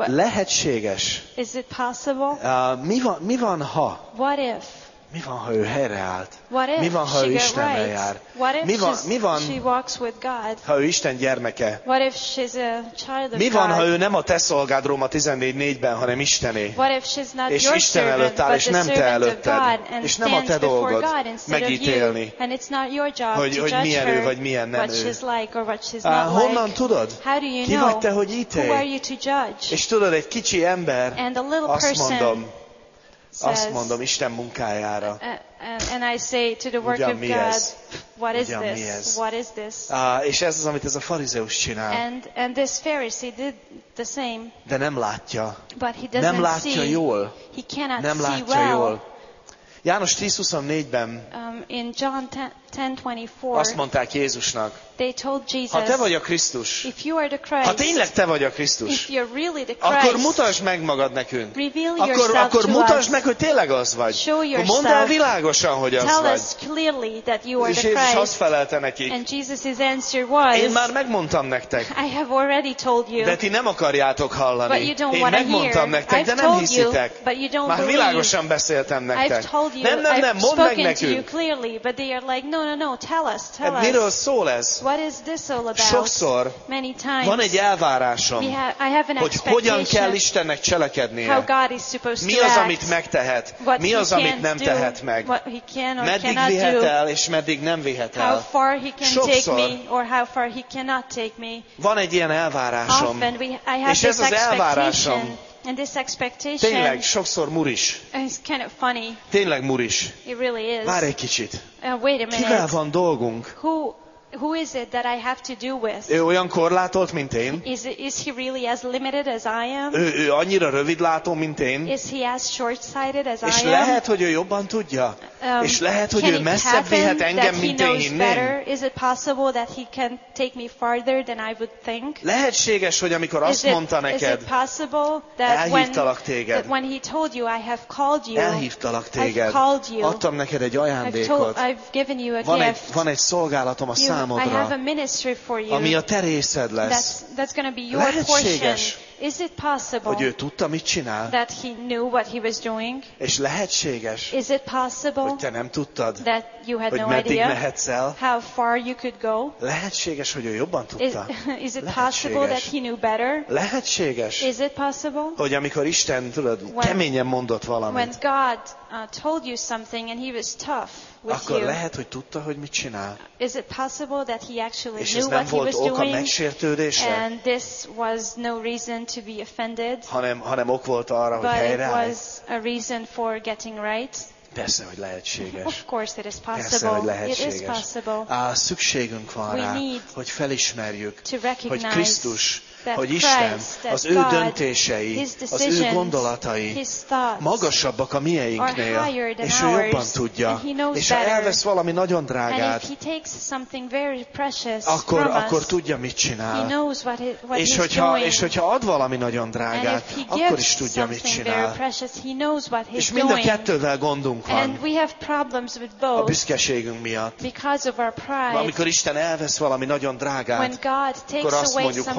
[SPEAKER 1] lehetséges.
[SPEAKER 2] Is it possible?
[SPEAKER 1] Á, Mi van, mi van, ha?
[SPEAKER 2] What if?
[SPEAKER 1] Mi van, ha ő helyreállt?
[SPEAKER 2] What if
[SPEAKER 1] Mi van, ha
[SPEAKER 2] she
[SPEAKER 1] ő
[SPEAKER 2] got
[SPEAKER 1] Istennel jár?
[SPEAKER 2] right? What if
[SPEAKER 1] Mi van,
[SPEAKER 2] she's-
[SPEAKER 1] mi van,
[SPEAKER 2] she walks with God?
[SPEAKER 1] ha ő Isten gyermeke?
[SPEAKER 2] What if she's a child of
[SPEAKER 1] Mi van, ha
[SPEAKER 2] God?
[SPEAKER 1] ő nem a te szolgád Róma tizennégy négyben, hanem Istené?
[SPEAKER 2] What if she's not
[SPEAKER 1] És
[SPEAKER 2] your
[SPEAKER 1] Isten
[SPEAKER 2] servant,
[SPEAKER 1] előtt áll,
[SPEAKER 2] but
[SPEAKER 1] és
[SPEAKER 2] the
[SPEAKER 1] nem te
[SPEAKER 2] servant of
[SPEAKER 1] előtted.
[SPEAKER 2] God, and
[SPEAKER 1] És nem a te
[SPEAKER 2] stands before
[SPEAKER 1] dolgod
[SPEAKER 2] God instead of
[SPEAKER 1] megítélni,
[SPEAKER 2] you, and it's not your job
[SPEAKER 1] hogy-
[SPEAKER 2] to
[SPEAKER 1] hogy
[SPEAKER 2] judge
[SPEAKER 1] milyen ő,
[SPEAKER 2] her
[SPEAKER 1] vagy milyen nem
[SPEAKER 2] what
[SPEAKER 1] ő.
[SPEAKER 2] she's like or what she's
[SPEAKER 1] Á,
[SPEAKER 2] not
[SPEAKER 1] honnan
[SPEAKER 2] like.
[SPEAKER 1] tudod?
[SPEAKER 2] How do you
[SPEAKER 1] Ki
[SPEAKER 2] know?
[SPEAKER 1] vagy te, hogy
[SPEAKER 2] Who are
[SPEAKER 1] ítélj?
[SPEAKER 2] you to judge?
[SPEAKER 1] És tudod, egy kicsi ember,
[SPEAKER 2] And a little
[SPEAKER 1] azt
[SPEAKER 2] person
[SPEAKER 1] mondom,
[SPEAKER 2] says,
[SPEAKER 1] azt mondom, Isten munkájára.
[SPEAKER 2] uh, uh, and I say to the work
[SPEAKER 1] Ugyan
[SPEAKER 2] of
[SPEAKER 1] mi
[SPEAKER 2] God,
[SPEAKER 1] ez?
[SPEAKER 2] what is
[SPEAKER 1] Ugyan mi
[SPEAKER 2] this?
[SPEAKER 1] ez?
[SPEAKER 2] What is this?
[SPEAKER 1] Á, és ez az, amit ez a farizeus csinál.
[SPEAKER 2] And and this Pharisee did the same,
[SPEAKER 1] De nem látja.
[SPEAKER 2] but he
[SPEAKER 1] Nem
[SPEAKER 2] doesn't
[SPEAKER 1] látja
[SPEAKER 2] see.
[SPEAKER 1] jól.
[SPEAKER 2] He cannot
[SPEAKER 1] Nem
[SPEAKER 2] see
[SPEAKER 1] látja
[SPEAKER 2] well.
[SPEAKER 1] jól. János tíz huszonnégyben
[SPEAKER 2] Um, in John ten twenty-four,
[SPEAKER 1] azt mondták Jézusnak,
[SPEAKER 2] they told Jesus,
[SPEAKER 1] ha te vagy a Krisztus,
[SPEAKER 2] if you are the Christ,
[SPEAKER 1] ha tényleg te vagy a Krisztus,
[SPEAKER 2] if you're really the
[SPEAKER 1] akkor
[SPEAKER 2] Christ,
[SPEAKER 1] mutasd meg magad nekünk.
[SPEAKER 2] reveal
[SPEAKER 1] Akkor,
[SPEAKER 2] yourself
[SPEAKER 1] akkor
[SPEAKER 2] to
[SPEAKER 1] mutasd
[SPEAKER 2] us.
[SPEAKER 1] meg, hogy tényleg az vagy.
[SPEAKER 2] Show
[SPEAKER 1] Akkor mondd el
[SPEAKER 2] yourself.
[SPEAKER 1] világosan, hogy az
[SPEAKER 2] Tell
[SPEAKER 1] vagy.
[SPEAKER 2] us clearly that you are
[SPEAKER 1] És
[SPEAKER 2] the
[SPEAKER 1] Jézus azt
[SPEAKER 2] Christ.
[SPEAKER 1] felelte nekik,
[SPEAKER 2] And Jesus' answer was,
[SPEAKER 1] én már megmondtam nektek,
[SPEAKER 2] I have already told you,
[SPEAKER 1] de ti nem akarjátok
[SPEAKER 2] but
[SPEAKER 1] hallani.
[SPEAKER 2] you don't
[SPEAKER 1] Én
[SPEAKER 2] want to
[SPEAKER 1] megmondtam
[SPEAKER 2] hear.
[SPEAKER 1] nektek, de
[SPEAKER 2] I've
[SPEAKER 1] nem
[SPEAKER 2] told you,
[SPEAKER 1] hiszitek.
[SPEAKER 2] but you don't
[SPEAKER 1] Már
[SPEAKER 2] believe.
[SPEAKER 1] világosan beszéltem nektek.
[SPEAKER 2] I've told you,
[SPEAKER 1] Nem, nem, nem,
[SPEAKER 2] I've
[SPEAKER 1] mondd meg
[SPEAKER 2] spoken to you
[SPEAKER 1] nekünk.
[SPEAKER 2] clearly, but they are like, no, no, no, tell us, tell
[SPEAKER 1] Hát miről
[SPEAKER 2] us.
[SPEAKER 1] szól ez?
[SPEAKER 2] What is this all about?
[SPEAKER 1] Sokszor
[SPEAKER 2] Many times,
[SPEAKER 1] van egy elvárásom,
[SPEAKER 2] we have, I have an
[SPEAKER 1] hogy hogyan kell
[SPEAKER 2] expectation
[SPEAKER 1] Istennek
[SPEAKER 2] how
[SPEAKER 1] cselekednie.
[SPEAKER 2] God is supposed
[SPEAKER 1] Mi
[SPEAKER 2] to
[SPEAKER 1] az,
[SPEAKER 2] act,
[SPEAKER 1] amit megtehet?
[SPEAKER 2] what
[SPEAKER 1] Mi
[SPEAKER 2] he
[SPEAKER 1] az, amit
[SPEAKER 2] can't
[SPEAKER 1] nem
[SPEAKER 2] do,
[SPEAKER 1] tehet meg?
[SPEAKER 2] what he can or
[SPEAKER 1] Meddig
[SPEAKER 2] cannot
[SPEAKER 1] vihet
[SPEAKER 2] do,
[SPEAKER 1] el, és meddig nem vihet
[SPEAKER 2] how
[SPEAKER 1] el.
[SPEAKER 2] far he can
[SPEAKER 1] Sokszor
[SPEAKER 2] take me or how far he cannot take me.
[SPEAKER 1] van egy ilyen elvárásom.
[SPEAKER 2] Often we, I have
[SPEAKER 1] És
[SPEAKER 2] this
[SPEAKER 1] ez az elvárásom
[SPEAKER 2] expectation, and this expectation
[SPEAKER 1] tényleg sokszor muris.
[SPEAKER 2] is kind of funny.
[SPEAKER 1] Tényleg muris.
[SPEAKER 2] It really is.
[SPEAKER 1] Várj egy kicsit.
[SPEAKER 2] Uh, wait a
[SPEAKER 1] Kivel
[SPEAKER 2] minute.
[SPEAKER 1] van dolgunk?
[SPEAKER 2] Who who is it that I have to do with?
[SPEAKER 1] Ő olyan korlátolt, mint én?
[SPEAKER 2] Is it, is he really as limited as I am?
[SPEAKER 1] Ő, ő annyira rövidlátó, mint én?
[SPEAKER 2] Is he as short-sighted as
[SPEAKER 1] És
[SPEAKER 2] I am?
[SPEAKER 1] lehet, hogy ő jobban tudja.
[SPEAKER 2] Um,
[SPEAKER 1] És lehet, hogy
[SPEAKER 2] can
[SPEAKER 1] ő
[SPEAKER 2] it
[SPEAKER 1] messzebb
[SPEAKER 2] happen
[SPEAKER 1] vihet engem,
[SPEAKER 2] that he
[SPEAKER 1] mint én
[SPEAKER 2] knows
[SPEAKER 1] hinném.
[SPEAKER 2] better? Is it possible that he can take me farther than I would think?
[SPEAKER 1] Lehetséges, hogy amikor
[SPEAKER 2] Is
[SPEAKER 1] azt
[SPEAKER 2] it,
[SPEAKER 1] mondta
[SPEAKER 2] is
[SPEAKER 1] neked,
[SPEAKER 2] it possible that when,
[SPEAKER 1] elhívtalak téged,
[SPEAKER 2] that when he told you, I have called you,
[SPEAKER 1] elhívtalak
[SPEAKER 2] I've
[SPEAKER 1] téged,
[SPEAKER 2] called you,
[SPEAKER 1] adtam neked egy
[SPEAKER 2] I've, told,
[SPEAKER 1] ajándékot,
[SPEAKER 2] I've given you a
[SPEAKER 1] van egy,
[SPEAKER 2] gift,
[SPEAKER 1] van egy szolgálatom a
[SPEAKER 2] you, I have a
[SPEAKER 1] számodra,
[SPEAKER 2] ministry for you,
[SPEAKER 1] ami a te részed lesz.
[SPEAKER 2] that's, that's going to be your portion.
[SPEAKER 1] Lehetséges,
[SPEAKER 2] Is it possible
[SPEAKER 1] hogy ő tudta, mit csinál,
[SPEAKER 2] that he knew what he was doing?
[SPEAKER 1] és lehetséges,
[SPEAKER 2] Is it possible
[SPEAKER 1] hogy te nem tudtad,
[SPEAKER 2] that you had
[SPEAKER 1] hogy
[SPEAKER 2] no
[SPEAKER 1] meddig
[SPEAKER 2] idea
[SPEAKER 1] mehetsz el.
[SPEAKER 2] how far you could go?
[SPEAKER 1] Lehetséges, hogy ő jobban
[SPEAKER 2] Is,
[SPEAKER 1] tudta.
[SPEAKER 2] is it possible that
[SPEAKER 1] Lehetséges.
[SPEAKER 2] he knew better?
[SPEAKER 1] Lehetséges,
[SPEAKER 2] Is it possible?
[SPEAKER 1] hogy amikor Isten, tudod,
[SPEAKER 2] When-
[SPEAKER 1] keményen mondott
[SPEAKER 2] When
[SPEAKER 1] valamit,
[SPEAKER 2] God uh, told you something and he was tough with
[SPEAKER 1] akkor
[SPEAKER 2] you,
[SPEAKER 1] lehet, hogy tudta, hogy mit csinál.
[SPEAKER 2] is it possible that he actually
[SPEAKER 1] És ez
[SPEAKER 2] knew
[SPEAKER 1] nem
[SPEAKER 2] what he
[SPEAKER 1] volt
[SPEAKER 2] was
[SPEAKER 1] ok a
[SPEAKER 2] doing
[SPEAKER 1] megsértődésre,
[SPEAKER 2] and this was no reason to be offended,
[SPEAKER 1] hanem, hanem ok volt arra, hogy
[SPEAKER 2] but it
[SPEAKER 1] helyreállj.
[SPEAKER 2] was a reason for getting right?
[SPEAKER 1] Persze, hogy lehetséges.
[SPEAKER 2] Of course it is
[SPEAKER 1] Persze, hogy
[SPEAKER 2] possible. It is
[SPEAKER 1] lehetséges.
[SPEAKER 2] possible
[SPEAKER 1] Á, szükségünk van
[SPEAKER 2] We
[SPEAKER 1] rá,
[SPEAKER 2] need
[SPEAKER 1] hogy felismerjük,
[SPEAKER 2] to
[SPEAKER 1] hogy
[SPEAKER 2] recognize
[SPEAKER 1] Krisztus,
[SPEAKER 2] that
[SPEAKER 1] hogy Isten,
[SPEAKER 2] Christ, that
[SPEAKER 1] az ő
[SPEAKER 2] God,
[SPEAKER 1] döntései,
[SPEAKER 2] his
[SPEAKER 1] az ő
[SPEAKER 2] decisions,
[SPEAKER 1] gondolatai
[SPEAKER 2] his thoughts
[SPEAKER 1] magasabbak a mieinknél,
[SPEAKER 2] are higher than
[SPEAKER 1] és ő jobban
[SPEAKER 2] ours,
[SPEAKER 1] tudja.
[SPEAKER 2] and he knows
[SPEAKER 1] És ha
[SPEAKER 2] better.
[SPEAKER 1] elvesz valami nagyon
[SPEAKER 2] And
[SPEAKER 1] drágát,
[SPEAKER 2] if he takes something very precious
[SPEAKER 1] akkor,
[SPEAKER 2] from
[SPEAKER 1] akkor
[SPEAKER 2] us,
[SPEAKER 1] tudja, mit
[SPEAKER 2] he
[SPEAKER 1] csinál.
[SPEAKER 2] knows what, he, what
[SPEAKER 1] És
[SPEAKER 2] he's
[SPEAKER 1] hogyha,
[SPEAKER 2] doing.
[SPEAKER 1] és hogyha ad valami nagyon
[SPEAKER 2] And
[SPEAKER 1] drágát,
[SPEAKER 2] if he
[SPEAKER 1] akkor
[SPEAKER 2] gives
[SPEAKER 1] is tudja, mit
[SPEAKER 2] something very
[SPEAKER 1] csinál.
[SPEAKER 2] precious, he knows what he's
[SPEAKER 1] És mind a
[SPEAKER 2] doing.
[SPEAKER 1] kettővel gondunk
[SPEAKER 2] And
[SPEAKER 1] van
[SPEAKER 2] we have problems with
[SPEAKER 1] a
[SPEAKER 2] both
[SPEAKER 1] büszkeségünk miatt.
[SPEAKER 2] because of our pride.
[SPEAKER 1] Amikor Isten elvesz valami nagyon
[SPEAKER 2] When
[SPEAKER 1] drágát,
[SPEAKER 2] God
[SPEAKER 1] akkor
[SPEAKER 2] takes
[SPEAKER 1] azt
[SPEAKER 2] away
[SPEAKER 1] mondjuk, hogy
[SPEAKER 2] something
[SPEAKER 1] tehetem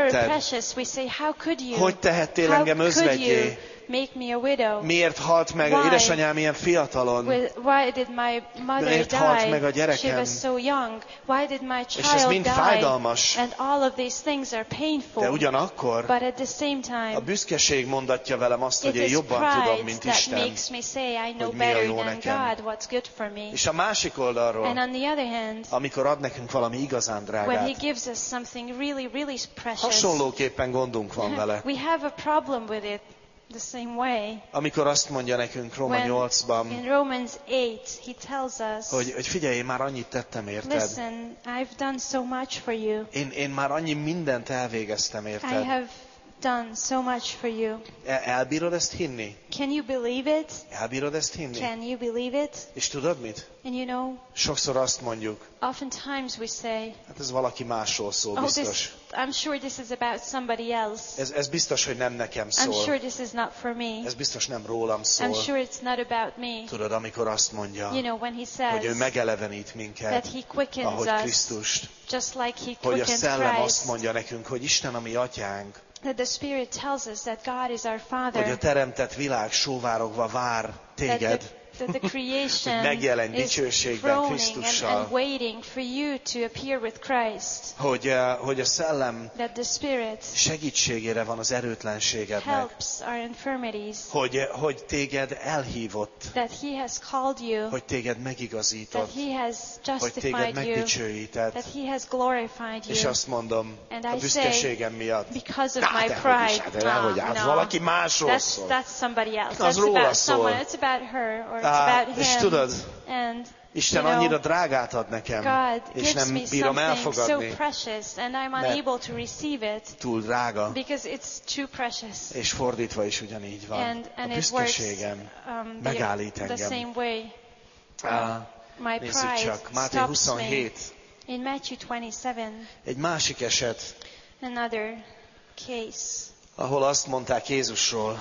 [SPEAKER 1] tetted?
[SPEAKER 2] precious, we say, how could you?
[SPEAKER 1] Hogy tehettél
[SPEAKER 2] How
[SPEAKER 1] engem
[SPEAKER 2] could you
[SPEAKER 1] özvegyé?
[SPEAKER 2] make me a widow?
[SPEAKER 1] Miért halt meg
[SPEAKER 2] Why?
[SPEAKER 1] édesanyám ilyen fiatalon?
[SPEAKER 2] With- Why did my mother
[SPEAKER 1] Miért halt meg a
[SPEAKER 2] die?
[SPEAKER 1] gyerekem?
[SPEAKER 2] She was so young. Why did my
[SPEAKER 1] És ez
[SPEAKER 2] child
[SPEAKER 1] mind
[SPEAKER 2] die?
[SPEAKER 1] fájdalmas.
[SPEAKER 2] And all of these things are
[SPEAKER 1] De
[SPEAKER 2] painful.
[SPEAKER 1] ugyanakkor
[SPEAKER 2] But at the same
[SPEAKER 1] a
[SPEAKER 2] time,
[SPEAKER 1] büszkeség mondatja velem azt,
[SPEAKER 2] it
[SPEAKER 1] hogy én
[SPEAKER 2] is
[SPEAKER 1] jobban tudom,
[SPEAKER 2] pride
[SPEAKER 1] mint
[SPEAKER 2] that
[SPEAKER 1] Isten.
[SPEAKER 2] makes me say I know
[SPEAKER 1] hogy mi a
[SPEAKER 2] better
[SPEAKER 1] jó
[SPEAKER 2] than
[SPEAKER 1] nekem.
[SPEAKER 2] God what's good for me.
[SPEAKER 1] És a másik oldalról,
[SPEAKER 2] And on the other hand,
[SPEAKER 1] amikor ad nekünk valami igazán
[SPEAKER 2] when He
[SPEAKER 1] drágát,
[SPEAKER 2] gives us something really, really precious,
[SPEAKER 1] hasonlóképpen gondunk van vele.
[SPEAKER 2] we have a problem with it the same way.
[SPEAKER 1] Amikor azt mondja nekünk Róma
[SPEAKER 2] When
[SPEAKER 1] nyolcban,
[SPEAKER 2] in Romans eight, He tells us,
[SPEAKER 1] hogy, hogy figyelj, én már annyit tettem érted.
[SPEAKER 2] listen, I've done so much for you.
[SPEAKER 1] Én, én már annyi mindent elvégeztem
[SPEAKER 2] I
[SPEAKER 1] érted.
[SPEAKER 2] have done so much for you.
[SPEAKER 1] El, elbírod ezt hinni?
[SPEAKER 2] Can you believe it?
[SPEAKER 1] Elbírod ezt hinni?
[SPEAKER 2] Can you believe it?
[SPEAKER 1] És tudod mit?
[SPEAKER 2] And you know,
[SPEAKER 1] Sokszor azt mondjuk,
[SPEAKER 2] oftentimes we say,
[SPEAKER 1] hát ez valaki másról szól,
[SPEAKER 2] oh,
[SPEAKER 1] biztos.
[SPEAKER 2] this, I'm sure this is about somebody else.
[SPEAKER 1] Ez, ez biztos, hogy nem nekem
[SPEAKER 2] I'm
[SPEAKER 1] szól.
[SPEAKER 2] sure this is not for me.
[SPEAKER 1] Ez biztos nem rólam szól.
[SPEAKER 2] I'm sure it's not about me.
[SPEAKER 1] Tudod, amikor azt mondja,
[SPEAKER 2] You know, when He
[SPEAKER 1] hogy ő
[SPEAKER 2] says
[SPEAKER 1] megelevenít
[SPEAKER 2] that
[SPEAKER 1] minket,
[SPEAKER 2] He quickens
[SPEAKER 1] ahogy
[SPEAKER 2] us,
[SPEAKER 1] Krisztust.
[SPEAKER 2] just like He
[SPEAKER 1] Hogy a
[SPEAKER 2] quickened
[SPEAKER 1] Szellem azt
[SPEAKER 2] Christ.
[SPEAKER 1] mondja nekünk, hogy Isten a mi atyánk,
[SPEAKER 2] That the Spirit tells us that God is our
[SPEAKER 1] hogy a
[SPEAKER 2] Father.
[SPEAKER 1] teremtett világ sóvárogva vár
[SPEAKER 2] That
[SPEAKER 1] téged,
[SPEAKER 2] the, that the creation
[SPEAKER 1] hogy megjelenj
[SPEAKER 2] is
[SPEAKER 1] dicsőségben
[SPEAKER 2] groaning and,
[SPEAKER 1] Krisztussal.
[SPEAKER 2] and waiting for you to appear with Christ.
[SPEAKER 1] hogy, eh, hogy a Szellem
[SPEAKER 2] That the Spirit
[SPEAKER 1] segítségére van az erőtlenségednek,
[SPEAKER 2] helps our infirmities.
[SPEAKER 1] hogy, eh, hogy téged elhívott,
[SPEAKER 2] That He has called you.
[SPEAKER 1] hogy téged
[SPEAKER 2] That
[SPEAKER 1] megigazított,
[SPEAKER 2] He has
[SPEAKER 1] hogy téged
[SPEAKER 2] justified you.
[SPEAKER 1] megdicsőített,
[SPEAKER 2] That He has glorified
[SPEAKER 1] és
[SPEAKER 2] you.
[SPEAKER 1] azt mondom,
[SPEAKER 2] And
[SPEAKER 1] a
[SPEAKER 2] I
[SPEAKER 1] büszkeségem miatt,
[SPEAKER 2] Because of
[SPEAKER 1] hát
[SPEAKER 2] my
[SPEAKER 1] dehogy is,
[SPEAKER 2] pride.
[SPEAKER 1] hát dehogy,
[SPEAKER 2] Ah,
[SPEAKER 1] hát
[SPEAKER 2] no.
[SPEAKER 1] valaki másról
[SPEAKER 2] That's,
[SPEAKER 1] szól.
[SPEAKER 2] that's somebody else.
[SPEAKER 1] Az
[SPEAKER 2] That's
[SPEAKER 1] róla
[SPEAKER 2] about
[SPEAKER 1] szól.
[SPEAKER 2] someone. It's about her or it's
[SPEAKER 1] Á,
[SPEAKER 2] about
[SPEAKER 1] és
[SPEAKER 2] him.
[SPEAKER 1] tudod,
[SPEAKER 2] And
[SPEAKER 1] Isten
[SPEAKER 2] you know,
[SPEAKER 1] annyira drágát ad nekem,
[SPEAKER 2] God
[SPEAKER 1] és
[SPEAKER 2] gives
[SPEAKER 1] nem
[SPEAKER 2] me
[SPEAKER 1] bírom
[SPEAKER 2] something so
[SPEAKER 1] elfogadni,
[SPEAKER 2] precious and I'm
[SPEAKER 1] Mert-
[SPEAKER 2] unable to receive it
[SPEAKER 1] túl drága,
[SPEAKER 2] because it's too precious.
[SPEAKER 1] és fordítva is ugyanígy van.
[SPEAKER 2] And,
[SPEAKER 1] A
[SPEAKER 2] and it works
[SPEAKER 1] büszkeségem
[SPEAKER 2] um,
[SPEAKER 1] megállít
[SPEAKER 2] the, the
[SPEAKER 1] engem.
[SPEAKER 2] same way.
[SPEAKER 1] Á,
[SPEAKER 2] My
[SPEAKER 1] Nézzük
[SPEAKER 2] pride
[SPEAKER 1] csak, Máté
[SPEAKER 2] stops me.
[SPEAKER 1] huszonhét,
[SPEAKER 2] In Matthew twenty-seven,
[SPEAKER 1] egy másik eset,
[SPEAKER 2] another case,
[SPEAKER 1] ahol azt mondták Jézusról,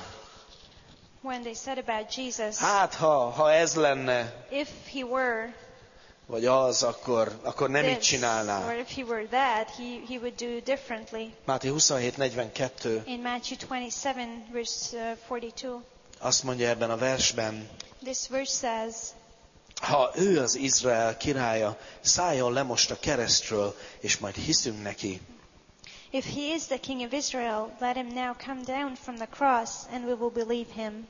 [SPEAKER 2] when they said about Jesus,
[SPEAKER 1] hát ha, ha ez lenne,
[SPEAKER 2] if he were
[SPEAKER 1] vagy az, akkor, akkor nem így
[SPEAKER 2] this,
[SPEAKER 1] csinálná.
[SPEAKER 2] or if he were that, he, he would do differently.
[SPEAKER 1] Máté huszonhét negyvenkettő
[SPEAKER 2] In Matthew twenty-seven, verse uh, forty-two,
[SPEAKER 1] azt mondja ebben a versben,
[SPEAKER 2] this verse says,
[SPEAKER 1] ha ő az Izrael királya, szálljon le most a keresztről, és majd hiszünk neki.
[SPEAKER 2] if he is the king of Israel, let him now come down from the cross, and we will believe him.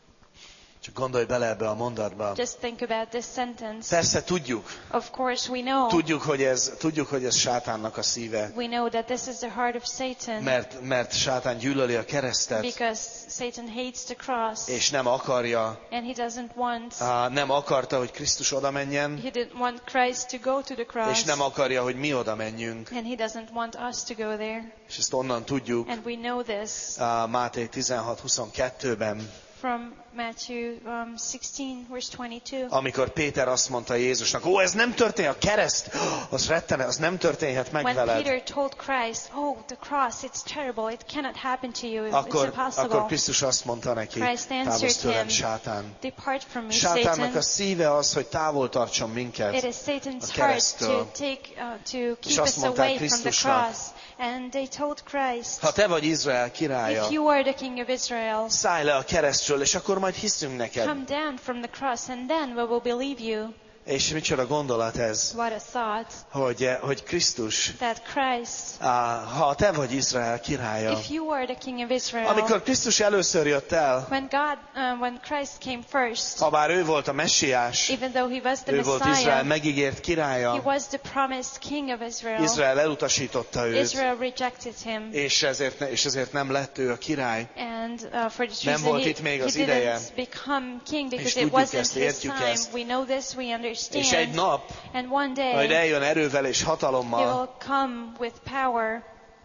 [SPEAKER 1] Csak gondolj bele ebbe a mondatba.
[SPEAKER 2] Just think about this sentence.
[SPEAKER 1] Persze tudjuk,
[SPEAKER 2] Of course, we know.
[SPEAKER 1] tudjuk, hogy ez, tudjuk, hogy ez sátánnak a szíve,
[SPEAKER 2] We know that this is the heart of Satan,
[SPEAKER 1] mert, mert sátán gyűlöli a keresztet,
[SPEAKER 2] because Satan hates the cross,
[SPEAKER 1] és nem akarja,
[SPEAKER 2] and he doesn't want,
[SPEAKER 1] á, nem akarta, hogy Krisztus oda menjen,
[SPEAKER 2] he didn't want Christ to go to the cross,
[SPEAKER 1] és nem akarja, hogy mi oda menjünk.
[SPEAKER 2] and he doesn't want us to go there.
[SPEAKER 1] És ezt onnan tudjuk,
[SPEAKER 2] And we know this
[SPEAKER 1] á, Máté tizenhat huszonkettőben,
[SPEAKER 2] from Matthew um, sixteen, verse twenty-two.
[SPEAKER 1] amikor Péter azt mondta Jézusnak, ó, ez nem történt, a kereszt, az rettene, az nem történhet meg
[SPEAKER 2] When
[SPEAKER 1] veled.
[SPEAKER 2] Peter told Christ, oh, the cross, it's terrible, it cannot happen to you, it's
[SPEAKER 1] Akkor,
[SPEAKER 2] impossible.
[SPEAKER 1] akkor Krisztus azt mondta neki,
[SPEAKER 2] Christ answered
[SPEAKER 1] távozz tőlem,
[SPEAKER 2] him,
[SPEAKER 1] sátán.
[SPEAKER 2] Depart from me,
[SPEAKER 1] Sátánnak
[SPEAKER 2] Satan.
[SPEAKER 1] a szíve az, hogy távol tartson
[SPEAKER 2] It
[SPEAKER 1] minket.
[SPEAKER 2] is Satan's
[SPEAKER 1] a
[SPEAKER 2] heart
[SPEAKER 1] kereszttől.
[SPEAKER 2] to take, uh, to
[SPEAKER 1] És
[SPEAKER 2] keep
[SPEAKER 1] azt
[SPEAKER 2] us
[SPEAKER 1] mondták
[SPEAKER 2] away from the
[SPEAKER 1] Krisztusnak,
[SPEAKER 2] cross. And they told Christ,
[SPEAKER 1] ha te vagy Izrael királya,
[SPEAKER 2] if you are the king of Israel,
[SPEAKER 1] szállj le a keresztről, és akkor majd hiszünk neked.
[SPEAKER 2] come down from the cross, and then we will believe you.
[SPEAKER 1] És micsoda gondolat ez,
[SPEAKER 2] What a thought
[SPEAKER 1] hogy, hogy Krisztus,
[SPEAKER 2] that Christ,
[SPEAKER 1] á, ha te vagy Izrael királya.
[SPEAKER 2] if you are the king of Israel,
[SPEAKER 1] Amikor Krisztus először jött el,
[SPEAKER 2] when God, uh, when Christ came first,
[SPEAKER 1] ha bár ő volt a messiás,
[SPEAKER 2] even though he was the
[SPEAKER 1] ő volt Izrael
[SPEAKER 2] Messiah,
[SPEAKER 1] megígért
[SPEAKER 2] he
[SPEAKER 1] királya,
[SPEAKER 2] was the promised king of Israel.
[SPEAKER 1] Izrael elutasította őt,
[SPEAKER 2] Israel rejected him.
[SPEAKER 1] és ezért, ne- és ezért nem lett ő a király.
[SPEAKER 2] And uh, for this
[SPEAKER 1] Nem
[SPEAKER 2] reason,
[SPEAKER 1] volt
[SPEAKER 2] he,
[SPEAKER 1] itt még
[SPEAKER 2] he
[SPEAKER 1] az ideje.
[SPEAKER 2] didn't become king
[SPEAKER 1] És
[SPEAKER 2] because it
[SPEAKER 1] tudjuk
[SPEAKER 2] wasn't
[SPEAKER 1] ezt,
[SPEAKER 2] his
[SPEAKER 1] értjük
[SPEAKER 2] time.
[SPEAKER 1] ezt.
[SPEAKER 2] We know this, we understand.
[SPEAKER 1] És egy nap,
[SPEAKER 2] And one day,
[SPEAKER 1] majd eljön erővel és
[SPEAKER 2] he
[SPEAKER 1] hatalommal,
[SPEAKER 2] will come with power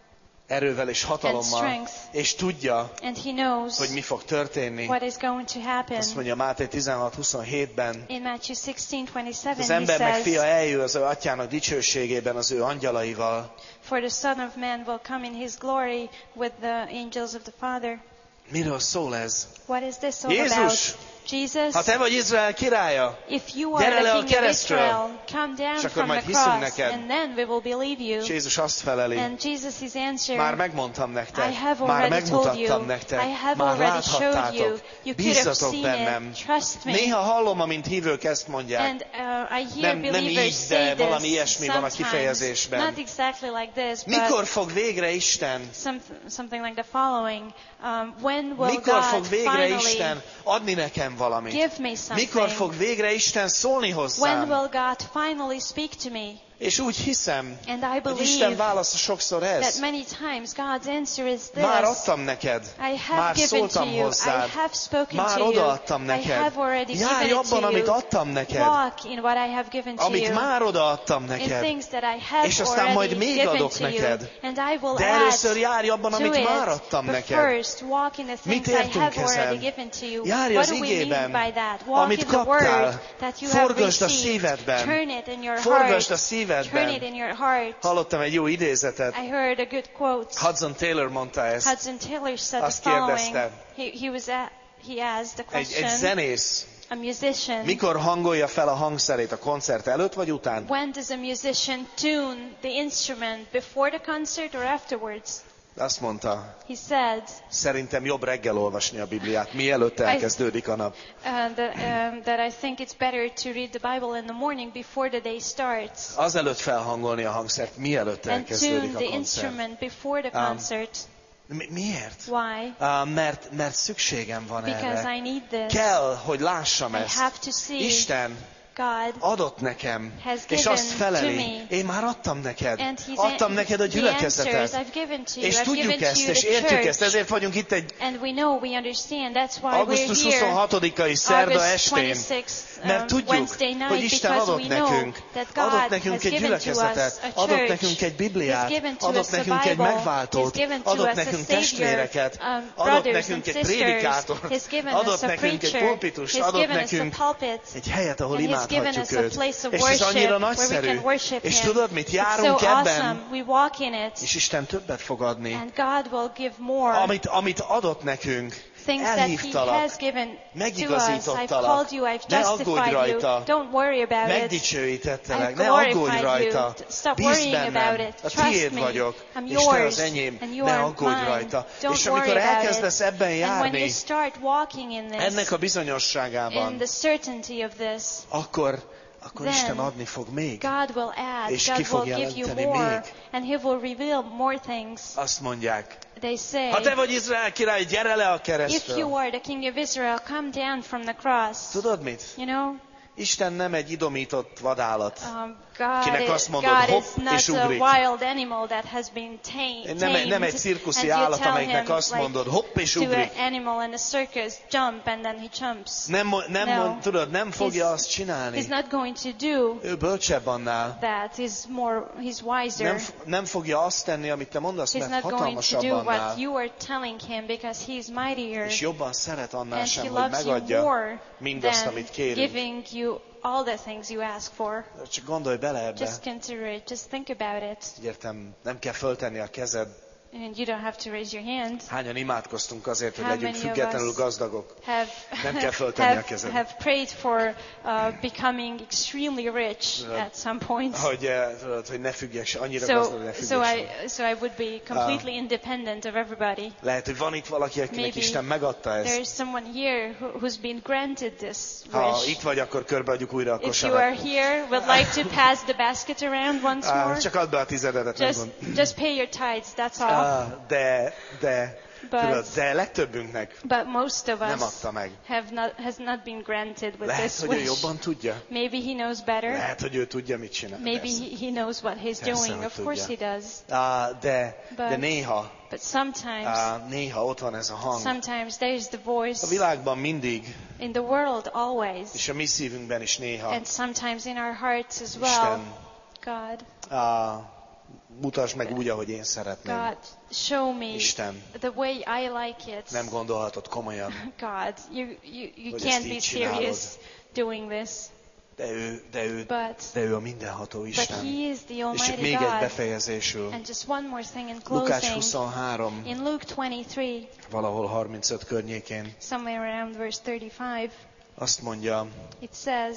[SPEAKER 1] erővel és hatalommal,
[SPEAKER 2] strength.
[SPEAKER 1] és tudja,
[SPEAKER 2] and he knows
[SPEAKER 1] hogy mi fog történni.
[SPEAKER 2] what is going to happen.
[SPEAKER 1] Azt mondja Máté tizenhat huszonhétben,
[SPEAKER 2] In Matthew sixteen twenty-seven,
[SPEAKER 1] az
[SPEAKER 2] he
[SPEAKER 1] embernek
[SPEAKER 2] says,
[SPEAKER 1] fia eljön az ő atyának dicsőségében az ő angyalaival.
[SPEAKER 2] for the Son of Man will come in his glory with the angels of the Father.
[SPEAKER 1] Miről szól ez?
[SPEAKER 2] What is this all
[SPEAKER 1] Jézus!
[SPEAKER 2] about? Jesus,
[SPEAKER 1] ha te vagy Izrael királya,
[SPEAKER 2] if you are
[SPEAKER 1] gyere le
[SPEAKER 2] the
[SPEAKER 1] a
[SPEAKER 2] king of
[SPEAKER 1] keresztről,
[SPEAKER 2] Israel, come down
[SPEAKER 1] és akkor
[SPEAKER 2] from
[SPEAKER 1] majd
[SPEAKER 2] the
[SPEAKER 1] hiszünk
[SPEAKER 2] cross,
[SPEAKER 1] neked.
[SPEAKER 2] and then we will believe you.
[SPEAKER 1] És Jézus azt feleli,
[SPEAKER 2] And Jesus is answer,
[SPEAKER 1] már megmondtam
[SPEAKER 2] I
[SPEAKER 1] nektek,
[SPEAKER 2] have
[SPEAKER 1] már
[SPEAKER 2] already told
[SPEAKER 1] megmutattam
[SPEAKER 2] you,
[SPEAKER 1] nektek,
[SPEAKER 2] I have
[SPEAKER 1] már
[SPEAKER 2] already showed you,
[SPEAKER 1] láthattátok,
[SPEAKER 2] you could have
[SPEAKER 1] bízzatok
[SPEAKER 2] seen
[SPEAKER 1] bennem.
[SPEAKER 2] it, trust me.
[SPEAKER 1] Néha hallom, amint hívők ezt mondják.
[SPEAKER 2] And uh, I hear
[SPEAKER 1] Nem, nem
[SPEAKER 2] believers
[SPEAKER 1] így,
[SPEAKER 2] say
[SPEAKER 1] de valami
[SPEAKER 2] this
[SPEAKER 1] ilyesmi van a
[SPEAKER 2] sometimes,
[SPEAKER 1] kifejezésben.
[SPEAKER 2] not exactly like this,
[SPEAKER 1] Mikor
[SPEAKER 2] but
[SPEAKER 1] fog végre Isten,
[SPEAKER 2] some, something like the following. Um, when will
[SPEAKER 1] mikor
[SPEAKER 2] God
[SPEAKER 1] fog végre
[SPEAKER 2] finally
[SPEAKER 1] Isten adni nekem valamit?
[SPEAKER 2] give me something?
[SPEAKER 1] Mikor fog végre Isten szólni
[SPEAKER 2] When
[SPEAKER 1] hozzám?
[SPEAKER 2] will God finally speak to me?
[SPEAKER 1] És úgy hiszem,
[SPEAKER 2] And I
[SPEAKER 1] hogy Isten
[SPEAKER 2] believe
[SPEAKER 1] válasza sokszor
[SPEAKER 2] that
[SPEAKER 1] ez.
[SPEAKER 2] many times God's answer is this.
[SPEAKER 1] Már adtam neked,
[SPEAKER 2] I have
[SPEAKER 1] már
[SPEAKER 2] given to
[SPEAKER 1] szóltam
[SPEAKER 2] you,
[SPEAKER 1] hozzád,
[SPEAKER 2] I have spoken
[SPEAKER 1] már
[SPEAKER 2] to you,
[SPEAKER 1] odaadtam
[SPEAKER 2] I
[SPEAKER 1] neked.
[SPEAKER 2] have already
[SPEAKER 1] Járj
[SPEAKER 2] given it
[SPEAKER 1] abban,
[SPEAKER 2] to
[SPEAKER 1] amit
[SPEAKER 2] you.
[SPEAKER 1] adtam neked,
[SPEAKER 2] Walk in what I have given to
[SPEAKER 1] amit
[SPEAKER 2] you.
[SPEAKER 1] már odaadtam
[SPEAKER 2] In
[SPEAKER 1] neked.
[SPEAKER 2] things that I have
[SPEAKER 1] És aztán majd
[SPEAKER 2] already
[SPEAKER 1] még
[SPEAKER 2] given
[SPEAKER 1] adok
[SPEAKER 2] to you.
[SPEAKER 1] neked.
[SPEAKER 2] And I will
[SPEAKER 1] De
[SPEAKER 2] add
[SPEAKER 1] először járj abban,
[SPEAKER 2] to
[SPEAKER 1] amit
[SPEAKER 2] it,
[SPEAKER 1] már adtam
[SPEAKER 2] but
[SPEAKER 1] neked.
[SPEAKER 2] first walk in the
[SPEAKER 1] Mit
[SPEAKER 2] things I
[SPEAKER 1] értünk
[SPEAKER 2] have already
[SPEAKER 1] ezen?
[SPEAKER 2] given to you.
[SPEAKER 1] Járj
[SPEAKER 2] What
[SPEAKER 1] az
[SPEAKER 2] do we mean
[SPEAKER 1] igében,
[SPEAKER 2] by that? Walk
[SPEAKER 1] amit
[SPEAKER 2] in the
[SPEAKER 1] kaptál.
[SPEAKER 2] word that you have
[SPEAKER 1] Forgasd a
[SPEAKER 2] received.
[SPEAKER 1] szívedben.
[SPEAKER 2] Turn it in your
[SPEAKER 1] Forgasd a
[SPEAKER 2] heart. Turn
[SPEAKER 1] szívedben.
[SPEAKER 2] it in your heart.
[SPEAKER 1] Hallottam egy jó idézetet.
[SPEAKER 2] I heard a good quote.
[SPEAKER 1] Hudson Taylor mondta ezt.
[SPEAKER 2] Hudson Taylor said the
[SPEAKER 1] Azt
[SPEAKER 2] following.
[SPEAKER 1] kérdezte.
[SPEAKER 2] He, he was at, he asked the
[SPEAKER 1] Egy,
[SPEAKER 2] question.
[SPEAKER 1] egy zenész
[SPEAKER 2] A musician.
[SPEAKER 1] mikor hangolja fel a hangszerét, a koncert előtt vagy után?
[SPEAKER 2] When does a musician tune the instrument, before the concert or afterwards?
[SPEAKER 1] Azt mondta,
[SPEAKER 2] He said
[SPEAKER 1] szerintem jobb reggel olvasni a Bibliát, mielőtt elkezdődik a nap.
[SPEAKER 2] uh, that, um, that I think it's better to read the Bible in the morning before the day starts.
[SPEAKER 1] Azelőtt felhangolni a hangszert, mielőtt
[SPEAKER 2] And
[SPEAKER 1] elkezdődik
[SPEAKER 2] tune
[SPEAKER 1] a
[SPEAKER 2] the
[SPEAKER 1] koncert.
[SPEAKER 2] instrument before the
[SPEAKER 1] Um,
[SPEAKER 2] concert.
[SPEAKER 1] Mi- Miért?
[SPEAKER 2] Why?
[SPEAKER 1] Uh, mert, mert szükségem van
[SPEAKER 2] Because
[SPEAKER 1] erre.
[SPEAKER 2] I need this.
[SPEAKER 1] Kell, hogy lássam
[SPEAKER 2] I
[SPEAKER 1] ezt.
[SPEAKER 2] have to see
[SPEAKER 1] Isten
[SPEAKER 2] God
[SPEAKER 1] adott nekem,
[SPEAKER 2] has
[SPEAKER 1] és
[SPEAKER 2] given
[SPEAKER 1] azt
[SPEAKER 2] to
[SPEAKER 1] feleli,
[SPEAKER 2] me.
[SPEAKER 1] én már adtam neked,
[SPEAKER 2] And he's
[SPEAKER 1] adtam
[SPEAKER 2] an-
[SPEAKER 1] neked a
[SPEAKER 2] the answers
[SPEAKER 1] gyülekezetet,
[SPEAKER 2] I've given to you.
[SPEAKER 1] és
[SPEAKER 2] I've
[SPEAKER 1] tudjuk
[SPEAKER 2] given to
[SPEAKER 1] ezt,
[SPEAKER 2] you
[SPEAKER 1] és
[SPEAKER 2] the
[SPEAKER 1] értjük
[SPEAKER 2] church.
[SPEAKER 1] ezt, ezért vagyunk itt egy
[SPEAKER 2] And we know, we understand. That's why we're
[SPEAKER 1] augusztus
[SPEAKER 2] here.
[SPEAKER 1] huszonhatodikai szerda
[SPEAKER 2] August
[SPEAKER 1] estén,
[SPEAKER 2] twenty-sixth, um,
[SPEAKER 1] mert tudjuk,
[SPEAKER 2] Wednesday night,
[SPEAKER 1] hogy Isten
[SPEAKER 2] because
[SPEAKER 1] adott
[SPEAKER 2] we know
[SPEAKER 1] nekünk,
[SPEAKER 2] that God
[SPEAKER 1] adott nekünk
[SPEAKER 2] has
[SPEAKER 1] egy
[SPEAKER 2] given to us
[SPEAKER 1] gyülekezetet,
[SPEAKER 2] a
[SPEAKER 1] adott
[SPEAKER 2] church.
[SPEAKER 1] nekünk egy Bibliát,
[SPEAKER 2] He's given to
[SPEAKER 1] adott
[SPEAKER 2] us a
[SPEAKER 1] nekünk egy
[SPEAKER 2] Bible.
[SPEAKER 1] megváltót,
[SPEAKER 2] He's given to
[SPEAKER 1] adott
[SPEAKER 2] us a
[SPEAKER 1] nekünk
[SPEAKER 2] Savior,
[SPEAKER 1] testvéreket,
[SPEAKER 2] um,
[SPEAKER 1] adott
[SPEAKER 2] brothers
[SPEAKER 1] nekünk
[SPEAKER 2] and
[SPEAKER 1] egy
[SPEAKER 2] sisters.
[SPEAKER 1] prédikátort,
[SPEAKER 2] He's given
[SPEAKER 1] adott
[SPEAKER 2] us a
[SPEAKER 1] nekünk egy
[SPEAKER 2] preacher.
[SPEAKER 1] pulpitust,
[SPEAKER 2] He's
[SPEAKER 1] adott
[SPEAKER 2] given us a
[SPEAKER 1] nekünk
[SPEAKER 2] pulpit.
[SPEAKER 1] egy helyet, ahol
[SPEAKER 2] And he's given
[SPEAKER 1] imádhatjuk
[SPEAKER 2] us a
[SPEAKER 1] őt.
[SPEAKER 2] place of
[SPEAKER 1] És ez
[SPEAKER 2] worship
[SPEAKER 1] annyira
[SPEAKER 2] where we
[SPEAKER 1] nagyszerű.
[SPEAKER 2] can worship
[SPEAKER 1] És
[SPEAKER 2] him.
[SPEAKER 1] tudod mit?
[SPEAKER 2] It's
[SPEAKER 1] Járunk
[SPEAKER 2] so
[SPEAKER 1] ebben,
[SPEAKER 2] awesome. We walk in it.
[SPEAKER 1] és Isten többet fog adni.
[SPEAKER 2] And God will give more.
[SPEAKER 1] Amit, amit adott nekünk,
[SPEAKER 2] Things that He
[SPEAKER 1] elhívtalak,
[SPEAKER 2] has given to us. I've
[SPEAKER 1] megigazítottalak,
[SPEAKER 2] called you, I've
[SPEAKER 1] ne aggódj
[SPEAKER 2] justified you.
[SPEAKER 1] rajta,
[SPEAKER 2] Don't worry about it.
[SPEAKER 1] megdicsőítettelek,
[SPEAKER 2] I've
[SPEAKER 1] ne aggódj
[SPEAKER 2] glorified
[SPEAKER 1] rajta,
[SPEAKER 2] you. Stop
[SPEAKER 1] bízz
[SPEAKER 2] worrying about
[SPEAKER 1] bennem,
[SPEAKER 2] it.
[SPEAKER 1] a
[SPEAKER 2] Trust
[SPEAKER 1] tiéd
[SPEAKER 2] me.
[SPEAKER 1] vagyok,
[SPEAKER 2] I'm
[SPEAKER 1] és te
[SPEAKER 2] yours,
[SPEAKER 1] az enyém,
[SPEAKER 2] and you
[SPEAKER 1] ne
[SPEAKER 2] are
[SPEAKER 1] aggódj
[SPEAKER 2] mine.
[SPEAKER 1] rajta.
[SPEAKER 2] Don't
[SPEAKER 1] És amikor
[SPEAKER 2] worry about
[SPEAKER 1] elkezdesz
[SPEAKER 2] it.
[SPEAKER 1] ebben
[SPEAKER 2] And when you
[SPEAKER 1] járni,
[SPEAKER 2] start walking in this,
[SPEAKER 1] ennek a
[SPEAKER 2] in
[SPEAKER 1] bizonyosságában,
[SPEAKER 2] the certainty of this,
[SPEAKER 1] akkor, akkor
[SPEAKER 2] then
[SPEAKER 1] Isten adni fog még.
[SPEAKER 2] God will add,
[SPEAKER 1] És ki
[SPEAKER 2] God
[SPEAKER 1] fog
[SPEAKER 2] will give you
[SPEAKER 1] jelenteni
[SPEAKER 2] more,
[SPEAKER 1] még.
[SPEAKER 2] and He will reveal more things.
[SPEAKER 1] Azt mondják,
[SPEAKER 2] They say,
[SPEAKER 1] ha te vagy Izrael király, gyere le a
[SPEAKER 2] if you
[SPEAKER 1] keresztről.
[SPEAKER 2] are the king of Israel, come down from the cross.
[SPEAKER 1] Tudod mit?
[SPEAKER 2] You know,
[SPEAKER 1] Isten nem egy idomított vadállat.
[SPEAKER 2] um, God,
[SPEAKER 1] Kinek
[SPEAKER 2] is,
[SPEAKER 1] azt mondod,
[SPEAKER 2] God
[SPEAKER 1] hopp,
[SPEAKER 2] is
[SPEAKER 1] és
[SPEAKER 2] not a
[SPEAKER 1] ugrik.
[SPEAKER 2] wild animal that has been tame,
[SPEAKER 1] Nem,
[SPEAKER 2] tamed.
[SPEAKER 1] nem egy cirkuszi
[SPEAKER 2] and you
[SPEAKER 1] állat,
[SPEAKER 2] tell
[SPEAKER 1] amelyiknek
[SPEAKER 2] him,
[SPEAKER 1] azt
[SPEAKER 2] like,
[SPEAKER 1] mondod, hopp és
[SPEAKER 2] to an
[SPEAKER 1] ugrik.
[SPEAKER 2] animal in a circus, jump, and then he jumps.
[SPEAKER 1] Nem, mo- nem
[SPEAKER 2] No.
[SPEAKER 1] mond, tudod, nem fogja
[SPEAKER 2] He's-
[SPEAKER 1] azt csinálni.
[SPEAKER 2] He's not going to do
[SPEAKER 1] Ő bölcsebb annál.
[SPEAKER 2] that. He's more, he's wiser.
[SPEAKER 1] Nem, f- nem fogja azt tenni, amit te mondasz,
[SPEAKER 2] He's
[SPEAKER 1] mert
[SPEAKER 2] not going to
[SPEAKER 1] hatalmasabb
[SPEAKER 2] do
[SPEAKER 1] annál.
[SPEAKER 2] what you are telling him because he's mightier.
[SPEAKER 1] És jobban szeret annál
[SPEAKER 2] And
[SPEAKER 1] sem,
[SPEAKER 2] he
[SPEAKER 1] hogy
[SPEAKER 2] loves you
[SPEAKER 1] megadja
[SPEAKER 2] more
[SPEAKER 1] mindazt,
[SPEAKER 2] than
[SPEAKER 1] amit kérünk.
[SPEAKER 2] giving you all the things you ask for.
[SPEAKER 1] Csak gondolj bele ebbe.
[SPEAKER 2] Just consider it. Just think about it.
[SPEAKER 1] Értem, nem kell föltenni a kezed.
[SPEAKER 2] And you don't have to raise your hand.
[SPEAKER 1] Hányan imádkoztunk azért, hogy
[SPEAKER 2] How
[SPEAKER 1] legyünk
[SPEAKER 2] many of
[SPEAKER 1] függetlenül
[SPEAKER 2] us
[SPEAKER 1] gazdagok.
[SPEAKER 2] Have,
[SPEAKER 1] Nem kell föltenni a
[SPEAKER 2] have,
[SPEAKER 1] kezed.
[SPEAKER 2] have prayed for uh, becoming extremely rich
[SPEAKER 1] Tudod,
[SPEAKER 2] at some point.
[SPEAKER 1] Hogy, eh, tudod, hogy ne függjek se, annyira
[SPEAKER 2] So,
[SPEAKER 1] gazdag, hogy ne
[SPEAKER 2] so
[SPEAKER 1] függjek
[SPEAKER 2] I,
[SPEAKER 1] se.
[SPEAKER 2] so I would be completely independent of everybody.
[SPEAKER 1] Lehet, hogy van itt valaki, akinek
[SPEAKER 2] Maybe
[SPEAKER 1] Isten megadta ezt.
[SPEAKER 2] There's someone here who, who's been granted this
[SPEAKER 1] Ha
[SPEAKER 2] wish.
[SPEAKER 1] itt vagy, akkor körbeadjuk újra a
[SPEAKER 2] If you are
[SPEAKER 1] kosarat.
[SPEAKER 2] here, would like to pass the basket around once
[SPEAKER 1] Ah,
[SPEAKER 2] more,
[SPEAKER 1] csak add be a tizededet, nem
[SPEAKER 2] just
[SPEAKER 1] gond.
[SPEAKER 2] just pay your tithes. That's all.
[SPEAKER 1] Ah, De, de,
[SPEAKER 2] But-
[SPEAKER 1] tudod, de legtöbbünknek
[SPEAKER 2] But most of
[SPEAKER 1] nem
[SPEAKER 2] us
[SPEAKER 1] adta meg.
[SPEAKER 2] have not has not been granted with
[SPEAKER 1] Lehet,
[SPEAKER 2] this
[SPEAKER 1] hogy ő
[SPEAKER 2] wish.
[SPEAKER 1] jobban tudja.
[SPEAKER 2] Maybe he knows better.
[SPEAKER 1] Lehet, hogy ő tudja, mit csinál.
[SPEAKER 2] Maybe
[SPEAKER 1] Persze.
[SPEAKER 2] he, he knows what he's
[SPEAKER 1] Persze,
[SPEAKER 2] doing.
[SPEAKER 1] hogy
[SPEAKER 2] Of course he
[SPEAKER 1] tudja.
[SPEAKER 2] does.
[SPEAKER 1] Ah, De, de
[SPEAKER 2] But-
[SPEAKER 1] néha,
[SPEAKER 2] But sometimes,
[SPEAKER 1] ah, néha ott van ez a hang.
[SPEAKER 2] sometimes there's the
[SPEAKER 1] A
[SPEAKER 2] voice
[SPEAKER 1] világban mindig,
[SPEAKER 2] in the world always,
[SPEAKER 1] és a mi szívünkben is néha.
[SPEAKER 2] and sometimes in our hearts as well.
[SPEAKER 1] Isten,
[SPEAKER 2] God,
[SPEAKER 1] ah, mutasd meg úgy, ahogy én szeretném.
[SPEAKER 2] God, show me
[SPEAKER 1] Isten,
[SPEAKER 2] the way I like it.
[SPEAKER 1] nem gondolhatod komolyan,
[SPEAKER 2] God, you, you, you
[SPEAKER 1] Hogy
[SPEAKER 2] can't
[SPEAKER 1] ezt
[SPEAKER 2] be
[SPEAKER 1] így csinálod.
[SPEAKER 2] serious doing this.
[SPEAKER 1] de ő, de ő,
[SPEAKER 2] But,
[SPEAKER 1] de ő a mindenható
[SPEAKER 2] but
[SPEAKER 1] Isten.
[SPEAKER 2] He is the
[SPEAKER 1] És csak
[SPEAKER 2] Almighty
[SPEAKER 1] még egy
[SPEAKER 2] God.
[SPEAKER 1] befejezésül.
[SPEAKER 2] And just one more thing in
[SPEAKER 1] Lukács
[SPEAKER 2] closing.
[SPEAKER 1] huszonhárom,
[SPEAKER 2] In Luke twenty-three,
[SPEAKER 1] valahol harmincöt környékén.
[SPEAKER 2] somewhere around verse thirty-five,
[SPEAKER 1] azt mondja,
[SPEAKER 2] It says,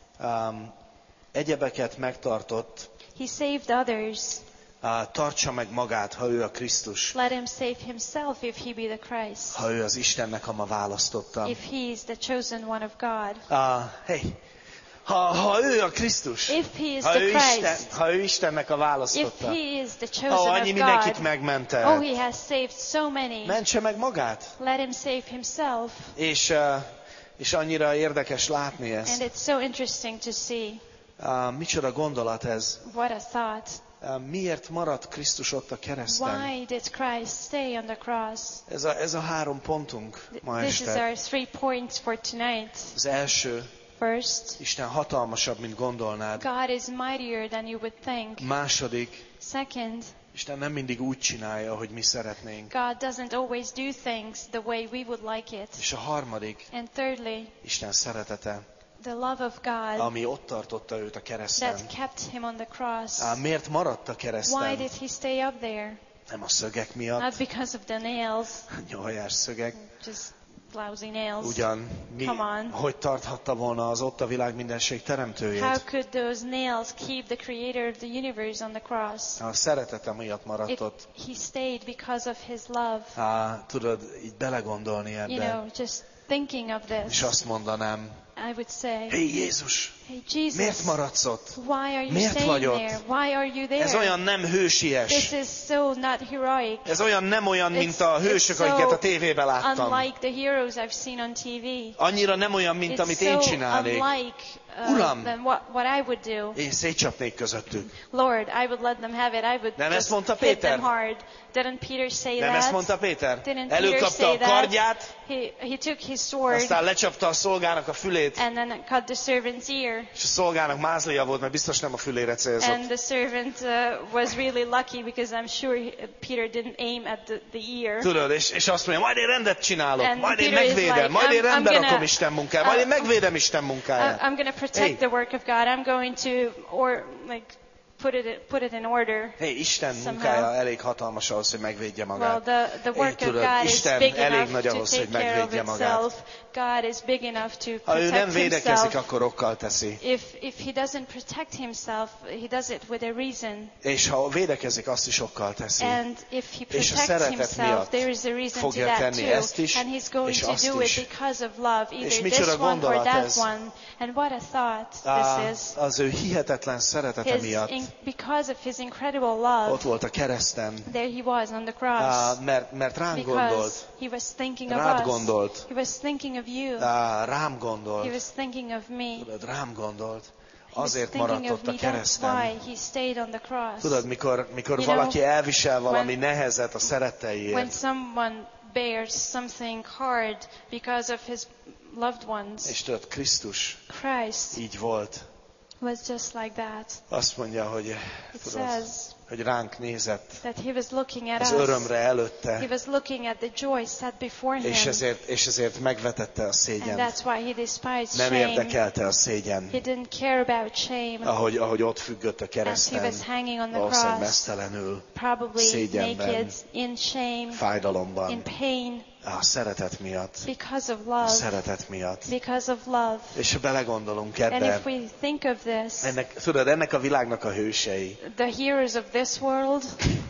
[SPEAKER 1] um, egyebeket megtartott,
[SPEAKER 2] he saved others.
[SPEAKER 1] uh, tartsa meg magát, ha ő a Krisztus,
[SPEAKER 2] Let him save himself if he be the Christ.
[SPEAKER 1] ha ő az Istennek a ma választotta.
[SPEAKER 2] If he is the chosen one of God.
[SPEAKER 1] Uh, hey, ha, ha ő a Krisztus,
[SPEAKER 2] If he is
[SPEAKER 1] ha
[SPEAKER 2] the
[SPEAKER 1] ő, Isten,
[SPEAKER 2] Christ.
[SPEAKER 1] ha ő Istennek a
[SPEAKER 2] If
[SPEAKER 1] választotta,
[SPEAKER 2] he is the
[SPEAKER 1] ha
[SPEAKER 2] chosen
[SPEAKER 1] annyi
[SPEAKER 2] of
[SPEAKER 1] mindenkit
[SPEAKER 2] God.
[SPEAKER 1] megmentett,
[SPEAKER 2] Oh, he has saved so many.
[SPEAKER 1] mentse meg magát.
[SPEAKER 2] Let him save himself.
[SPEAKER 1] És, uh, és annyira érdekes látni
[SPEAKER 2] And
[SPEAKER 1] ezt.
[SPEAKER 2] it's so interesting to see.
[SPEAKER 1] Uh, micsoda gondolat ez.
[SPEAKER 2] What a thought.
[SPEAKER 1] Uh, miért maradt Krisztus ott a kereszten?
[SPEAKER 2] Why did Christ stay on the cross?
[SPEAKER 1] Ez a, ez a három pontunk ma
[SPEAKER 2] This is
[SPEAKER 1] este.
[SPEAKER 2] our three points for tonight.
[SPEAKER 1] Az első,
[SPEAKER 2] First,
[SPEAKER 1] Isten hatalmasabb, mint gondolnád.
[SPEAKER 2] God is mightier than you would think.
[SPEAKER 1] Második,
[SPEAKER 2] Second,
[SPEAKER 1] Isten nem mindig úgy csinálja, ahogy mi szeretnénk.
[SPEAKER 2] God doesn't always do things the way we would like it.
[SPEAKER 1] És a harmadik,
[SPEAKER 2] And thirdly,
[SPEAKER 1] Isten szeretete,
[SPEAKER 2] the love of God
[SPEAKER 1] ami ott tartotta őt a kereszten.
[SPEAKER 2] that kept him on the cross.
[SPEAKER 1] Á, miért maradt a
[SPEAKER 2] Why
[SPEAKER 1] kereszten?
[SPEAKER 2] did he stay up there?
[SPEAKER 1] Nem a szögek
[SPEAKER 2] Not
[SPEAKER 1] miatt,
[SPEAKER 2] because of the nails,
[SPEAKER 1] nyolcás szögek.
[SPEAKER 2] just lousy nails.
[SPEAKER 1] Ugyan, mi,
[SPEAKER 2] Come on.
[SPEAKER 1] hogy tarthatta volna az ott a világ mindenség
[SPEAKER 2] How
[SPEAKER 1] teremtőjét?
[SPEAKER 2] could those nails keep the creator of the universe on the cross?
[SPEAKER 1] A szeretete miatt maradt
[SPEAKER 2] It,
[SPEAKER 1] ott.
[SPEAKER 2] he stayed because of his love.
[SPEAKER 1] Á, tudod, így belegondolni
[SPEAKER 2] You
[SPEAKER 1] ebbe,
[SPEAKER 2] know, just thinking of
[SPEAKER 1] és
[SPEAKER 2] this,
[SPEAKER 1] azt mondanám,
[SPEAKER 2] I would say,
[SPEAKER 1] hé Jézus,
[SPEAKER 2] hey
[SPEAKER 1] miért
[SPEAKER 2] Jesus,
[SPEAKER 1] maradsz ott?
[SPEAKER 2] why are you
[SPEAKER 1] Miért
[SPEAKER 2] staying
[SPEAKER 1] vagy ott?
[SPEAKER 2] there? Why are you there?
[SPEAKER 1] Ez olyan nem
[SPEAKER 2] This
[SPEAKER 1] hősies.
[SPEAKER 2] is so not heroic.
[SPEAKER 1] Ez olyan nem olyan, mint
[SPEAKER 2] It's-
[SPEAKER 1] a hősök,
[SPEAKER 2] it's so
[SPEAKER 1] akiket a tévében láttam.
[SPEAKER 2] Unlike the heroes I've seen on T V.
[SPEAKER 1] Annyira nem olyan, mint
[SPEAKER 2] It's
[SPEAKER 1] amit én
[SPEAKER 2] so
[SPEAKER 1] csinálnék.
[SPEAKER 2] unlike uh,
[SPEAKER 1] Uram!
[SPEAKER 2] than what, what I would do.
[SPEAKER 1] Én szétcsapnék közöttük.
[SPEAKER 2] Lord, I would let them have it. I would
[SPEAKER 1] Nem
[SPEAKER 2] just
[SPEAKER 1] ezt mondta
[SPEAKER 2] hit
[SPEAKER 1] Péter?
[SPEAKER 2] them hard. Didn't Peter say
[SPEAKER 1] Nem
[SPEAKER 2] that?
[SPEAKER 1] ezt mondta Péter?
[SPEAKER 2] Didn't Peter
[SPEAKER 1] Előkapta
[SPEAKER 2] say
[SPEAKER 1] a
[SPEAKER 2] that?
[SPEAKER 1] kardját,
[SPEAKER 2] He, he took his sword
[SPEAKER 1] aztán lecsapta a szolgának a fülét,
[SPEAKER 2] and then cut the servant's ear.
[SPEAKER 1] és a szolgának mázlia volt, mert biztos nem a fülére célzott.
[SPEAKER 2] And the servant uh, was really lucky because I'm sure he, Peter didn't aim at the, the ear.
[SPEAKER 1] Tudod, és, és azt mondja, majd én rendet csinálok,
[SPEAKER 2] And
[SPEAKER 1] majd én
[SPEAKER 2] Peter is
[SPEAKER 1] megvédem,
[SPEAKER 2] like,
[SPEAKER 1] majd én
[SPEAKER 2] I'm- I'm
[SPEAKER 1] rendbe
[SPEAKER 2] gonna-
[SPEAKER 1] rakom Isten munkáját, majd én
[SPEAKER 2] uh,
[SPEAKER 1] megvédem Isten
[SPEAKER 2] I,
[SPEAKER 1] munkáját.
[SPEAKER 2] I'm going to protect
[SPEAKER 1] Hey.
[SPEAKER 2] the work of God. I'm going to or like put it put it in order.
[SPEAKER 1] Hé, Isten
[SPEAKER 2] somehow.
[SPEAKER 1] munkája elég hatalmas ahhoz, hogy megvédje
[SPEAKER 2] Well,
[SPEAKER 1] magát.
[SPEAKER 2] the, the
[SPEAKER 1] Hey,
[SPEAKER 2] work of
[SPEAKER 1] tudod,
[SPEAKER 2] God is
[SPEAKER 1] Isten
[SPEAKER 2] big
[SPEAKER 1] elég
[SPEAKER 2] enough
[SPEAKER 1] nagy
[SPEAKER 2] to
[SPEAKER 1] ahhoz,
[SPEAKER 2] take
[SPEAKER 1] hogy
[SPEAKER 2] care of
[SPEAKER 1] megvédje magát.
[SPEAKER 2] itself. God is big enough to
[SPEAKER 1] Ha ő nem
[SPEAKER 2] protect
[SPEAKER 1] védekezik,
[SPEAKER 2] himself.
[SPEAKER 1] akkor okkal teszi.
[SPEAKER 2] If if he doesn't protect himself, he does it with a reason.
[SPEAKER 1] És ha védekezik, azt is okkal teszi.
[SPEAKER 2] And if he
[SPEAKER 1] És a
[SPEAKER 2] protects
[SPEAKER 1] szeretet
[SPEAKER 2] himself,
[SPEAKER 1] miatt
[SPEAKER 2] there is a reason to
[SPEAKER 1] fogja
[SPEAKER 2] that
[SPEAKER 1] tenni
[SPEAKER 2] too.
[SPEAKER 1] ezt is,
[SPEAKER 2] And he's going
[SPEAKER 1] és
[SPEAKER 2] to
[SPEAKER 1] azt
[SPEAKER 2] do
[SPEAKER 1] is.
[SPEAKER 2] it because of love,
[SPEAKER 1] És
[SPEAKER 2] either
[SPEAKER 1] micsoda
[SPEAKER 2] this one or
[SPEAKER 1] gondolat
[SPEAKER 2] that
[SPEAKER 1] ez?
[SPEAKER 2] one. And what a thought
[SPEAKER 1] Á,
[SPEAKER 2] this is.
[SPEAKER 1] az ő hihetetlen szeretete
[SPEAKER 2] His,
[SPEAKER 1] miatt
[SPEAKER 2] in, because of his incredible love,
[SPEAKER 1] ott volt a kereszten,
[SPEAKER 2] there he was on the cross.
[SPEAKER 1] Á, mert, mert ránk gondolt,
[SPEAKER 2] Because he was thinking of
[SPEAKER 1] rád
[SPEAKER 2] us.
[SPEAKER 1] gondolt,
[SPEAKER 2] He was thinking of you.
[SPEAKER 1] Á, rám
[SPEAKER 2] He
[SPEAKER 1] gondolt,
[SPEAKER 2] was thinking of me.
[SPEAKER 1] tudod, rám gondolt,
[SPEAKER 2] He was
[SPEAKER 1] azért
[SPEAKER 2] thinking
[SPEAKER 1] maradt
[SPEAKER 2] of
[SPEAKER 1] ott a
[SPEAKER 2] me. That's
[SPEAKER 1] kereszten.
[SPEAKER 2] why he stayed on the cross.
[SPEAKER 1] Tudod, mikor, mikor
[SPEAKER 2] You
[SPEAKER 1] valaki
[SPEAKER 2] know,
[SPEAKER 1] elvisel valami
[SPEAKER 2] when-
[SPEAKER 1] nehezet a
[SPEAKER 2] When
[SPEAKER 1] szeretteiért,
[SPEAKER 2] someone bears something hard because of his loved ones,
[SPEAKER 1] és tudod, Krisztus
[SPEAKER 2] Christ
[SPEAKER 1] így volt.
[SPEAKER 2] was just like that.
[SPEAKER 1] Azt mondja, hogy,
[SPEAKER 2] It
[SPEAKER 1] tudod,
[SPEAKER 2] says
[SPEAKER 1] hogy ránk nézett
[SPEAKER 2] that he was looking at
[SPEAKER 1] az
[SPEAKER 2] us.
[SPEAKER 1] örömre
[SPEAKER 2] He
[SPEAKER 1] előtte,
[SPEAKER 2] was looking at the joy set before
[SPEAKER 1] és
[SPEAKER 2] him.
[SPEAKER 1] ezért, és ezért megvetette a
[SPEAKER 2] And
[SPEAKER 1] szégyent.
[SPEAKER 2] that's why he despised
[SPEAKER 1] Nem
[SPEAKER 2] shame.
[SPEAKER 1] érdekelte a szégyen,
[SPEAKER 2] He didn't care about shame.
[SPEAKER 1] ahogy, ahogy ott függött a
[SPEAKER 2] As he
[SPEAKER 1] kereszten,
[SPEAKER 2] was hanging on the
[SPEAKER 1] valószínűleg
[SPEAKER 2] cross,
[SPEAKER 1] mesztelenül,
[SPEAKER 2] probably
[SPEAKER 1] szégyenben,
[SPEAKER 2] naked, in shame, in
[SPEAKER 1] fájdalomban,
[SPEAKER 2] pain,
[SPEAKER 1] a szeretet miatt,
[SPEAKER 2] because of
[SPEAKER 1] a
[SPEAKER 2] love.
[SPEAKER 1] szeretet miatt.
[SPEAKER 2] Because of love.
[SPEAKER 1] És ha belegondolunk
[SPEAKER 2] And
[SPEAKER 1] ebbe,
[SPEAKER 2] if we think of this,
[SPEAKER 1] ennek, tudod, ennek a világnak a hősei,
[SPEAKER 2] the heroes of this world,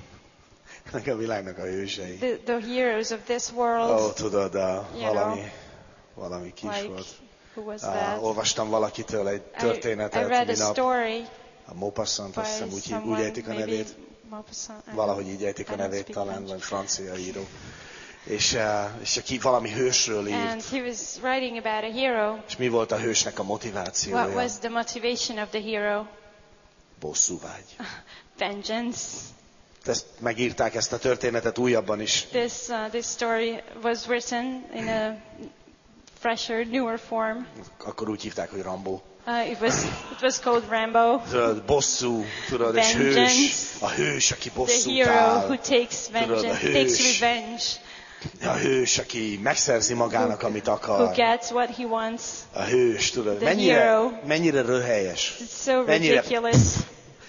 [SPEAKER 1] ennek a világnak a hősei.
[SPEAKER 2] the, the heroes of this
[SPEAKER 1] Ó,
[SPEAKER 2] world,
[SPEAKER 1] tudod, a,
[SPEAKER 2] You
[SPEAKER 1] valami, valami kis
[SPEAKER 2] like,
[SPEAKER 1] volt.
[SPEAKER 2] who was
[SPEAKER 1] Á,
[SPEAKER 2] that?
[SPEAKER 1] olvastam valakitől egy
[SPEAKER 2] I, I
[SPEAKER 1] történetet
[SPEAKER 2] read a
[SPEAKER 1] minap.
[SPEAKER 2] story
[SPEAKER 1] A Maupassant,
[SPEAKER 2] by
[SPEAKER 1] azt hiszem úgy, hív- úgy
[SPEAKER 2] someone,
[SPEAKER 1] ejtik a
[SPEAKER 2] maybe
[SPEAKER 1] nevét.
[SPEAKER 2] Maupassant, I
[SPEAKER 1] Valahogy
[SPEAKER 2] don't-
[SPEAKER 1] így ejtik
[SPEAKER 2] I
[SPEAKER 1] a
[SPEAKER 2] don't
[SPEAKER 1] nevét
[SPEAKER 2] speak
[SPEAKER 1] talán,
[SPEAKER 2] French.
[SPEAKER 1] vagy francia író. És, eh, és aki valami hősről
[SPEAKER 2] And
[SPEAKER 1] írt.
[SPEAKER 2] he was writing about a hero.
[SPEAKER 1] És mi volt a hősnek a
[SPEAKER 2] What
[SPEAKER 1] motivációja?
[SPEAKER 2] was the motivation of the hero?
[SPEAKER 1] Bosszúvágy.
[SPEAKER 2] Vengeance.
[SPEAKER 1] Ezt megírták ezt a történetet újabban is.
[SPEAKER 2] This uh, this story was written in a fresher, newer form.
[SPEAKER 1] Akkor úgy hívták, hogy Rambó.
[SPEAKER 2] Uh, it was it was called Rambo,
[SPEAKER 1] Tudod, bosszú, tudod, és hős.
[SPEAKER 2] Vengeance.
[SPEAKER 1] A hős, aki
[SPEAKER 2] the
[SPEAKER 1] bosszút
[SPEAKER 2] hero who
[SPEAKER 1] áll.
[SPEAKER 2] takes vengeance,
[SPEAKER 1] hős.
[SPEAKER 2] takes revenge,
[SPEAKER 1] A hős, aki megszerzi magának, amit
[SPEAKER 2] who
[SPEAKER 1] akar.
[SPEAKER 2] gets what he wants.
[SPEAKER 1] A hős, tudod,
[SPEAKER 2] The
[SPEAKER 1] mennyire,
[SPEAKER 2] hero.
[SPEAKER 1] mennyire röhelyes.
[SPEAKER 2] It's so
[SPEAKER 1] Mennyire-
[SPEAKER 2] ridiculous.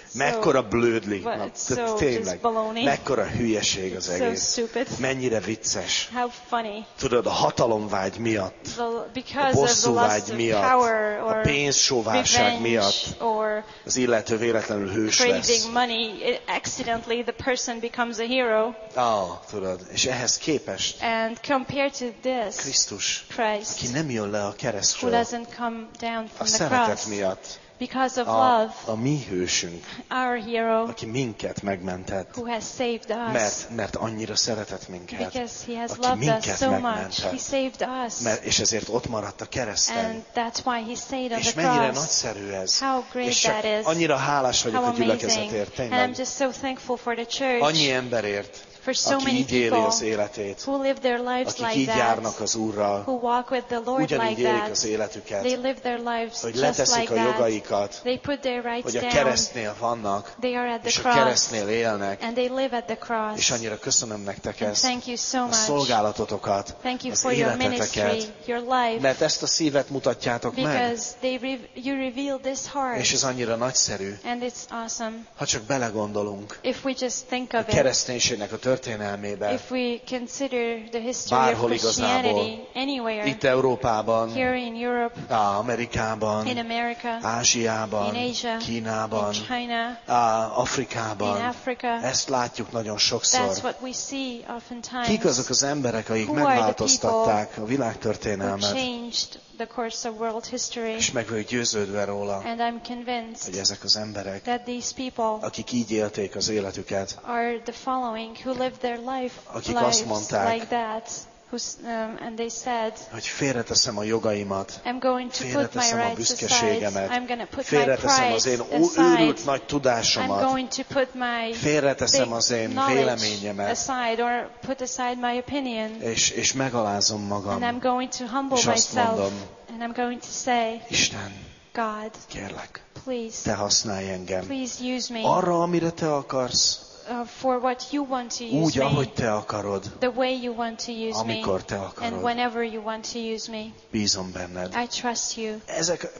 [SPEAKER 1] Mekkora blödli.
[SPEAKER 2] but
[SPEAKER 1] Na,
[SPEAKER 2] it's so
[SPEAKER 1] tényleg.
[SPEAKER 2] just baloney.
[SPEAKER 1] Mekkora hülyeség az
[SPEAKER 2] It's so
[SPEAKER 1] egész.
[SPEAKER 2] stupid.
[SPEAKER 1] Mennyire vicces.
[SPEAKER 2] How funny.
[SPEAKER 1] Tudod, a hatalomvágy miatt,
[SPEAKER 2] The,
[SPEAKER 1] a
[SPEAKER 2] because of the lust
[SPEAKER 1] bosszúvágy
[SPEAKER 2] of
[SPEAKER 1] miatt,
[SPEAKER 2] power
[SPEAKER 1] a
[SPEAKER 2] or
[SPEAKER 1] pénzsóvárság miatt
[SPEAKER 2] revenge or
[SPEAKER 1] az illető véletlenül hős lesz.
[SPEAKER 2] craving money, it, accidentally the person becomes a hero.
[SPEAKER 1] Ah, tudod, és ehhez képest
[SPEAKER 2] And compared to this,
[SPEAKER 1] Krisztus,
[SPEAKER 2] Christ,
[SPEAKER 1] aki nem jön le a
[SPEAKER 2] who
[SPEAKER 1] keresztről,
[SPEAKER 2] doesn't come down
[SPEAKER 1] a
[SPEAKER 2] from the
[SPEAKER 1] szeretet
[SPEAKER 2] cross,
[SPEAKER 1] miatt,
[SPEAKER 2] because of
[SPEAKER 1] a,
[SPEAKER 2] love,
[SPEAKER 1] a mi hősünk,
[SPEAKER 2] our hero,
[SPEAKER 1] aki minket megmentett,
[SPEAKER 2] who has saved us,
[SPEAKER 1] mert, mert annyira szeretett minket,
[SPEAKER 2] because he has
[SPEAKER 1] aki
[SPEAKER 2] loved us
[SPEAKER 1] minket
[SPEAKER 2] so much,
[SPEAKER 1] megmentett.
[SPEAKER 2] he saved us,
[SPEAKER 1] mert, és ezért ott maradt a kereszten.
[SPEAKER 2] and that's why he stayed on
[SPEAKER 1] És
[SPEAKER 2] the
[SPEAKER 1] mennyire
[SPEAKER 2] cross.
[SPEAKER 1] nagyszerű ez.
[SPEAKER 2] How great
[SPEAKER 1] És csak
[SPEAKER 2] that is.
[SPEAKER 1] annyira hálás vagyok
[SPEAKER 2] How
[SPEAKER 1] a
[SPEAKER 2] amazing.
[SPEAKER 1] gyülekezetért,
[SPEAKER 2] And I'm
[SPEAKER 1] tényleg.
[SPEAKER 2] just so thankful for the church,
[SPEAKER 1] Annyi emberért,
[SPEAKER 2] for so
[SPEAKER 1] aki
[SPEAKER 2] many
[SPEAKER 1] így éli
[SPEAKER 2] people
[SPEAKER 1] az életét,
[SPEAKER 2] who live their lives
[SPEAKER 1] akik
[SPEAKER 2] like
[SPEAKER 1] így
[SPEAKER 2] that,
[SPEAKER 1] járnak az Úrral,
[SPEAKER 2] who walk with the Lord
[SPEAKER 1] ugyanígy
[SPEAKER 2] like
[SPEAKER 1] élik
[SPEAKER 2] that.
[SPEAKER 1] az életüket,
[SPEAKER 2] They live their lives
[SPEAKER 1] hogy
[SPEAKER 2] just
[SPEAKER 1] leteszik
[SPEAKER 2] like
[SPEAKER 1] a
[SPEAKER 2] that.
[SPEAKER 1] jogaikat,
[SPEAKER 2] They put their rights
[SPEAKER 1] hogy a
[SPEAKER 2] down.
[SPEAKER 1] keresztnél vannak,
[SPEAKER 2] They are at
[SPEAKER 1] és
[SPEAKER 2] the
[SPEAKER 1] a
[SPEAKER 2] cross,
[SPEAKER 1] keresztnél élnek,
[SPEAKER 2] and they live at the cross.
[SPEAKER 1] és annyira köszönöm nektek
[SPEAKER 2] And
[SPEAKER 1] ezt,
[SPEAKER 2] thank you so
[SPEAKER 1] a
[SPEAKER 2] much.
[SPEAKER 1] szolgálatotokat,
[SPEAKER 2] Thank you
[SPEAKER 1] az
[SPEAKER 2] for your ministry,
[SPEAKER 1] életeteket,
[SPEAKER 2] your life,
[SPEAKER 1] mert ezt a szívet mutatjátok meg,
[SPEAKER 2] because they re- you reveal this heart,
[SPEAKER 1] és ez annyira nagyszerű,
[SPEAKER 2] and it's awesome.
[SPEAKER 1] ha csak belegondolunk
[SPEAKER 2] If we just think
[SPEAKER 1] a
[SPEAKER 2] of it,
[SPEAKER 1] kereszténységnek a történelmébe,
[SPEAKER 2] if we consider the history of
[SPEAKER 1] bárhol igazából,
[SPEAKER 2] Christianity anywhere,
[SPEAKER 1] itt Európában,
[SPEAKER 2] here in Europe,
[SPEAKER 1] á, Amerikában,
[SPEAKER 2] in America,
[SPEAKER 1] Ázsiában,
[SPEAKER 2] in Asia,
[SPEAKER 1] Kínában,
[SPEAKER 2] in China,
[SPEAKER 1] á,
[SPEAKER 2] in
[SPEAKER 1] Afrikában.
[SPEAKER 2] Africa.
[SPEAKER 1] Ezt látjuk nagyon sokszor.
[SPEAKER 2] That's what we see oftentimes.
[SPEAKER 1] Kik azok az emberek, akik
[SPEAKER 2] Who are the
[SPEAKER 1] megváltoztatták a
[SPEAKER 2] who
[SPEAKER 1] világtörténelmet,
[SPEAKER 2] changed the course of world history?
[SPEAKER 1] és meg vagyok győződve róla,
[SPEAKER 2] And I'm convinced
[SPEAKER 1] hogy ezek az emberek,
[SPEAKER 2] that these people
[SPEAKER 1] akik így élték az életüket,
[SPEAKER 2] are the following who lived their life
[SPEAKER 1] Akik
[SPEAKER 2] lives
[SPEAKER 1] azt mondták,
[SPEAKER 2] like that. Who's, um, and they said,
[SPEAKER 1] hogy félreteszem a jogaimat,
[SPEAKER 2] I'm going to put my
[SPEAKER 1] félreteszem a
[SPEAKER 2] rights aside.
[SPEAKER 1] büszkeségemet,
[SPEAKER 2] I'm going to put my
[SPEAKER 1] félreteszem az
[SPEAKER 2] pride
[SPEAKER 1] én őrült
[SPEAKER 2] aside.
[SPEAKER 1] nagy
[SPEAKER 2] I'm
[SPEAKER 1] tudásomat,
[SPEAKER 2] going to put my
[SPEAKER 1] félreteszem
[SPEAKER 2] big
[SPEAKER 1] az én
[SPEAKER 2] knowledge
[SPEAKER 1] véleményemet,
[SPEAKER 2] aside, or put aside my opinion.
[SPEAKER 1] és, és megalázom
[SPEAKER 2] And
[SPEAKER 1] magam,
[SPEAKER 2] I'm going to humble
[SPEAKER 1] és azt
[SPEAKER 2] myself.
[SPEAKER 1] mondom,
[SPEAKER 2] And I'm going to say,
[SPEAKER 1] Isten,
[SPEAKER 2] God,
[SPEAKER 1] kérlek,
[SPEAKER 2] please,
[SPEAKER 1] te használj engem
[SPEAKER 2] please use me
[SPEAKER 1] arra, amire te akarsz,
[SPEAKER 2] uh, for what you want to use
[SPEAKER 1] úgy,
[SPEAKER 2] me,
[SPEAKER 1] ahogy te akarod,
[SPEAKER 2] the way you want to use me,
[SPEAKER 1] amikor te
[SPEAKER 2] and
[SPEAKER 1] akarod.
[SPEAKER 2] whenever you want to use me.
[SPEAKER 1] Bízom benned.
[SPEAKER 2] I trust you.
[SPEAKER 1] Ezek,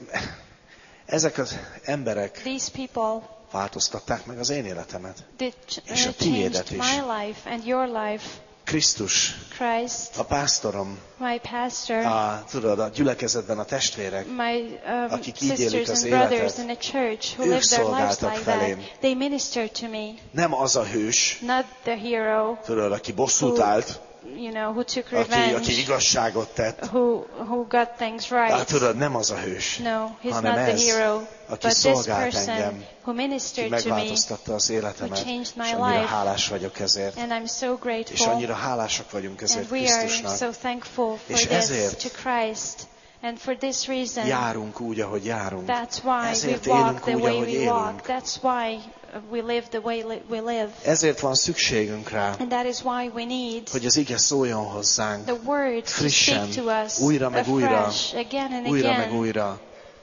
[SPEAKER 1] ezek az emberek
[SPEAKER 2] These people
[SPEAKER 1] változtatták meg az én életemet.
[SPEAKER 2] did ch-
[SPEAKER 1] És a
[SPEAKER 2] uh,
[SPEAKER 1] tiédet
[SPEAKER 2] changed
[SPEAKER 1] is.
[SPEAKER 2] my life and your life.
[SPEAKER 1] Krisztus,
[SPEAKER 2] Christ,
[SPEAKER 1] a pásztorom,
[SPEAKER 2] my pastor,
[SPEAKER 1] a, tudod, a gyülekezetben a testvérek,
[SPEAKER 2] my um,
[SPEAKER 1] akik így élik
[SPEAKER 2] sisters
[SPEAKER 1] az
[SPEAKER 2] and brothers
[SPEAKER 1] életet,
[SPEAKER 2] in the church who
[SPEAKER 1] ők
[SPEAKER 2] live their lives
[SPEAKER 1] szolgáltak
[SPEAKER 2] like
[SPEAKER 1] felém.
[SPEAKER 2] that, they minister to me,
[SPEAKER 1] nem az a hős,
[SPEAKER 2] not the hero,
[SPEAKER 1] tudod, aki bosszút állt,
[SPEAKER 2] you know, who took
[SPEAKER 1] aki,
[SPEAKER 2] revenge,
[SPEAKER 1] aki igazságot tett.
[SPEAKER 2] who who got things
[SPEAKER 1] Hát
[SPEAKER 2] right.
[SPEAKER 1] tudod, nem az a hős,
[SPEAKER 2] No, he's
[SPEAKER 1] hanem
[SPEAKER 2] not the
[SPEAKER 1] ez,
[SPEAKER 2] hero,
[SPEAKER 1] aki
[SPEAKER 2] but this
[SPEAKER 1] szolgált
[SPEAKER 2] person
[SPEAKER 1] engem,
[SPEAKER 2] who
[SPEAKER 1] ki
[SPEAKER 2] ministered to me,
[SPEAKER 1] megváltoztatta az életemet,
[SPEAKER 2] who changed my
[SPEAKER 1] és annyira
[SPEAKER 2] life.
[SPEAKER 1] hálás vagyok ezért.
[SPEAKER 2] And I'm so
[SPEAKER 1] És
[SPEAKER 2] grateful.
[SPEAKER 1] annyira hálásak vagyunk ezért
[SPEAKER 2] And we are
[SPEAKER 1] Krisztusnak.
[SPEAKER 2] so thankful for
[SPEAKER 1] És
[SPEAKER 2] this
[SPEAKER 1] ezért
[SPEAKER 2] to Christ. And for this reason,
[SPEAKER 1] Járunk úgy, ahogy járunk.
[SPEAKER 2] that's why we
[SPEAKER 1] Ezért
[SPEAKER 2] walk
[SPEAKER 1] élünk
[SPEAKER 2] the
[SPEAKER 1] úgy,
[SPEAKER 2] way
[SPEAKER 1] ahogy
[SPEAKER 2] we walk.
[SPEAKER 1] élünk.
[SPEAKER 2] That's why we live the way li- we live.
[SPEAKER 1] Ezért van szükségünk rá,
[SPEAKER 2] And that is why we need
[SPEAKER 1] hogy az ige szóljon hozzánk.
[SPEAKER 2] the word to
[SPEAKER 1] frissen,
[SPEAKER 2] speak to us
[SPEAKER 1] újra meg újra,
[SPEAKER 2] afresh, again and
[SPEAKER 1] Újra
[SPEAKER 2] again.
[SPEAKER 1] meg újra.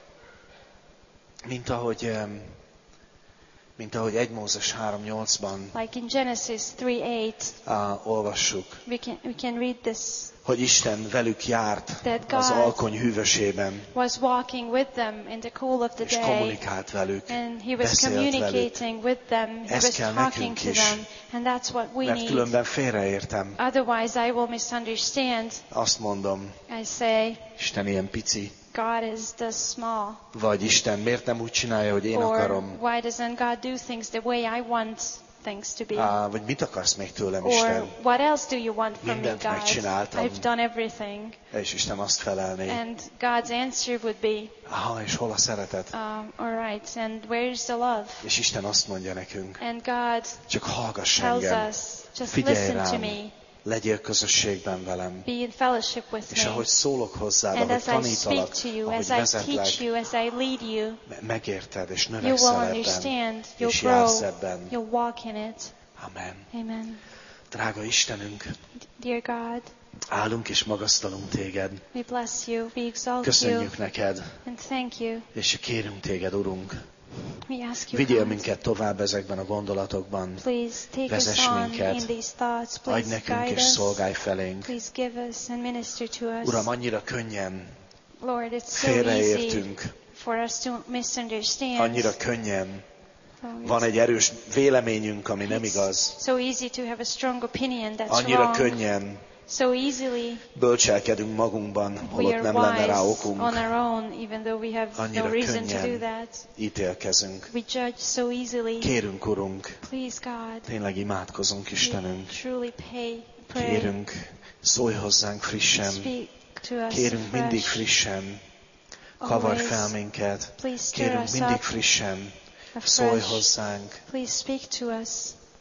[SPEAKER 1] Mint ahogy, em, mint ahogy egy Mózes három nyolcban
[SPEAKER 2] Like in Genesis three eight,
[SPEAKER 1] uh, olvassuk,
[SPEAKER 2] we can, we can read this.
[SPEAKER 1] hogy Isten velük járt
[SPEAKER 2] That
[SPEAKER 1] az
[SPEAKER 2] God
[SPEAKER 1] alkony hűvösében,
[SPEAKER 2] Was walking with them in the cool of the
[SPEAKER 1] és
[SPEAKER 2] day.
[SPEAKER 1] kommunikált velük,
[SPEAKER 2] And he was
[SPEAKER 1] beszélt velük.
[SPEAKER 2] communicating with them. He
[SPEAKER 1] Ezt
[SPEAKER 2] was
[SPEAKER 1] kell
[SPEAKER 2] talking
[SPEAKER 1] nekünk
[SPEAKER 2] to
[SPEAKER 1] is.
[SPEAKER 2] them. And that's what we
[SPEAKER 1] mert
[SPEAKER 2] need.
[SPEAKER 1] különben félreértem.
[SPEAKER 2] Otherwise I will misunderstand.
[SPEAKER 1] Azt mondom,
[SPEAKER 2] I say,
[SPEAKER 1] Isten ilyen pici,
[SPEAKER 2] God is the small.
[SPEAKER 1] vagy Isten miért nem úgy csinálja, hogy én
[SPEAKER 2] Or
[SPEAKER 1] akarom,
[SPEAKER 2] why doesn't God do things the way I want things to be?
[SPEAKER 1] Á, vagy mit akarsz még tőlem,
[SPEAKER 2] Or
[SPEAKER 1] Isten?
[SPEAKER 2] what else do you want from me,
[SPEAKER 1] Mindent
[SPEAKER 2] God?
[SPEAKER 1] megcsináltam.
[SPEAKER 2] I've done everything.
[SPEAKER 1] És Isten azt felelné,
[SPEAKER 2] And God's answer would be,
[SPEAKER 1] aha, és hol a szeretet?
[SPEAKER 2] um, all right, and where's the love?
[SPEAKER 1] És Isten azt mondja nekünk,
[SPEAKER 2] And God
[SPEAKER 1] csak hallgass
[SPEAKER 2] tells
[SPEAKER 1] engem,
[SPEAKER 2] us, just
[SPEAKER 1] figyelj
[SPEAKER 2] listen to
[SPEAKER 1] rám,
[SPEAKER 2] me,
[SPEAKER 1] legyél közösségben velem.
[SPEAKER 2] be in fellowship with
[SPEAKER 1] És
[SPEAKER 2] me.
[SPEAKER 1] ahogy szólok hozzád,
[SPEAKER 2] And
[SPEAKER 1] ahogy
[SPEAKER 2] as I
[SPEAKER 1] tanítalak,
[SPEAKER 2] speak to you,
[SPEAKER 1] ahogy
[SPEAKER 2] as I
[SPEAKER 1] vezetlek,
[SPEAKER 2] teach you, as I lead you,
[SPEAKER 1] me- megérted, és
[SPEAKER 2] you will
[SPEAKER 1] növekszel ebben,
[SPEAKER 2] understand, you'll
[SPEAKER 1] és jársz
[SPEAKER 2] grow,
[SPEAKER 1] ebben.
[SPEAKER 2] you'll walk in it.
[SPEAKER 1] Amen.
[SPEAKER 2] Amen.
[SPEAKER 1] Drága Istenünk,
[SPEAKER 2] Dear God,
[SPEAKER 1] állunk és magasztalunk téged.
[SPEAKER 2] we bless you, we exalt you,
[SPEAKER 1] Köszönjük neked,
[SPEAKER 2] and thank you.
[SPEAKER 1] és kérünk téged, Urunk,
[SPEAKER 2] We ask you,
[SPEAKER 1] vigyél
[SPEAKER 2] God,
[SPEAKER 1] minket tovább ezekben a gondolatokban.
[SPEAKER 2] please take us
[SPEAKER 1] Vezess
[SPEAKER 2] on
[SPEAKER 1] minket.
[SPEAKER 2] in these thoughts.
[SPEAKER 1] Adj
[SPEAKER 2] Please
[SPEAKER 1] nekünk
[SPEAKER 2] guide
[SPEAKER 1] és
[SPEAKER 2] us.
[SPEAKER 1] szolgálj felénk.
[SPEAKER 2] Please give us and minister to us.
[SPEAKER 1] Uram, annyira könnyen
[SPEAKER 2] Lord, it's so easy
[SPEAKER 1] félreértünk,
[SPEAKER 2] for us to misunderstand.
[SPEAKER 1] annyira könnyen Van egy erős véleményünk, ami nem igaz.
[SPEAKER 2] So easy to have a strong opinion that's
[SPEAKER 1] Annyira
[SPEAKER 2] wrong.
[SPEAKER 1] könnyen
[SPEAKER 2] So easily
[SPEAKER 1] bölcselkedünk magunkban,
[SPEAKER 2] we
[SPEAKER 1] holott
[SPEAKER 2] are
[SPEAKER 1] nem lenne rá
[SPEAKER 2] wise
[SPEAKER 1] okunk.
[SPEAKER 2] on our own, even though we have
[SPEAKER 1] Annyira
[SPEAKER 2] no reason to do
[SPEAKER 1] könnyen
[SPEAKER 2] that.
[SPEAKER 1] ítélkezünk.
[SPEAKER 2] We judge so easily.
[SPEAKER 1] Kérünk, Urunk,
[SPEAKER 2] Please, God,
[SPEAKER 1] tényleg imádkozunk, Istenünk.
[SPEAKER 2] we truly pay, pray.
[SPEAKER 1] Kérünk, szólj hozzánk frissen.
[SPEAKER 2] Speak to us
[SPEAKER 1] Kérünk mindig
[SPEAKER 2] fresh.
[SPEAKER 1] frissen. Kavarj fel
[SPEAKER 2] Always.
[SPEAKER 1] minket.
[SPEAKER 2] Please stir
[SPEAKER 1] Kérünk
[SPEAKER 2] us
[SPEAKER 1] mindig
[SPEAKER 2] up
[SPEAKER 1] frissen. Szólj
[SPEAKER 2] afresh.
[SPEAKER 1] hozzánk.
[SPEAKER 2] Please speak to us.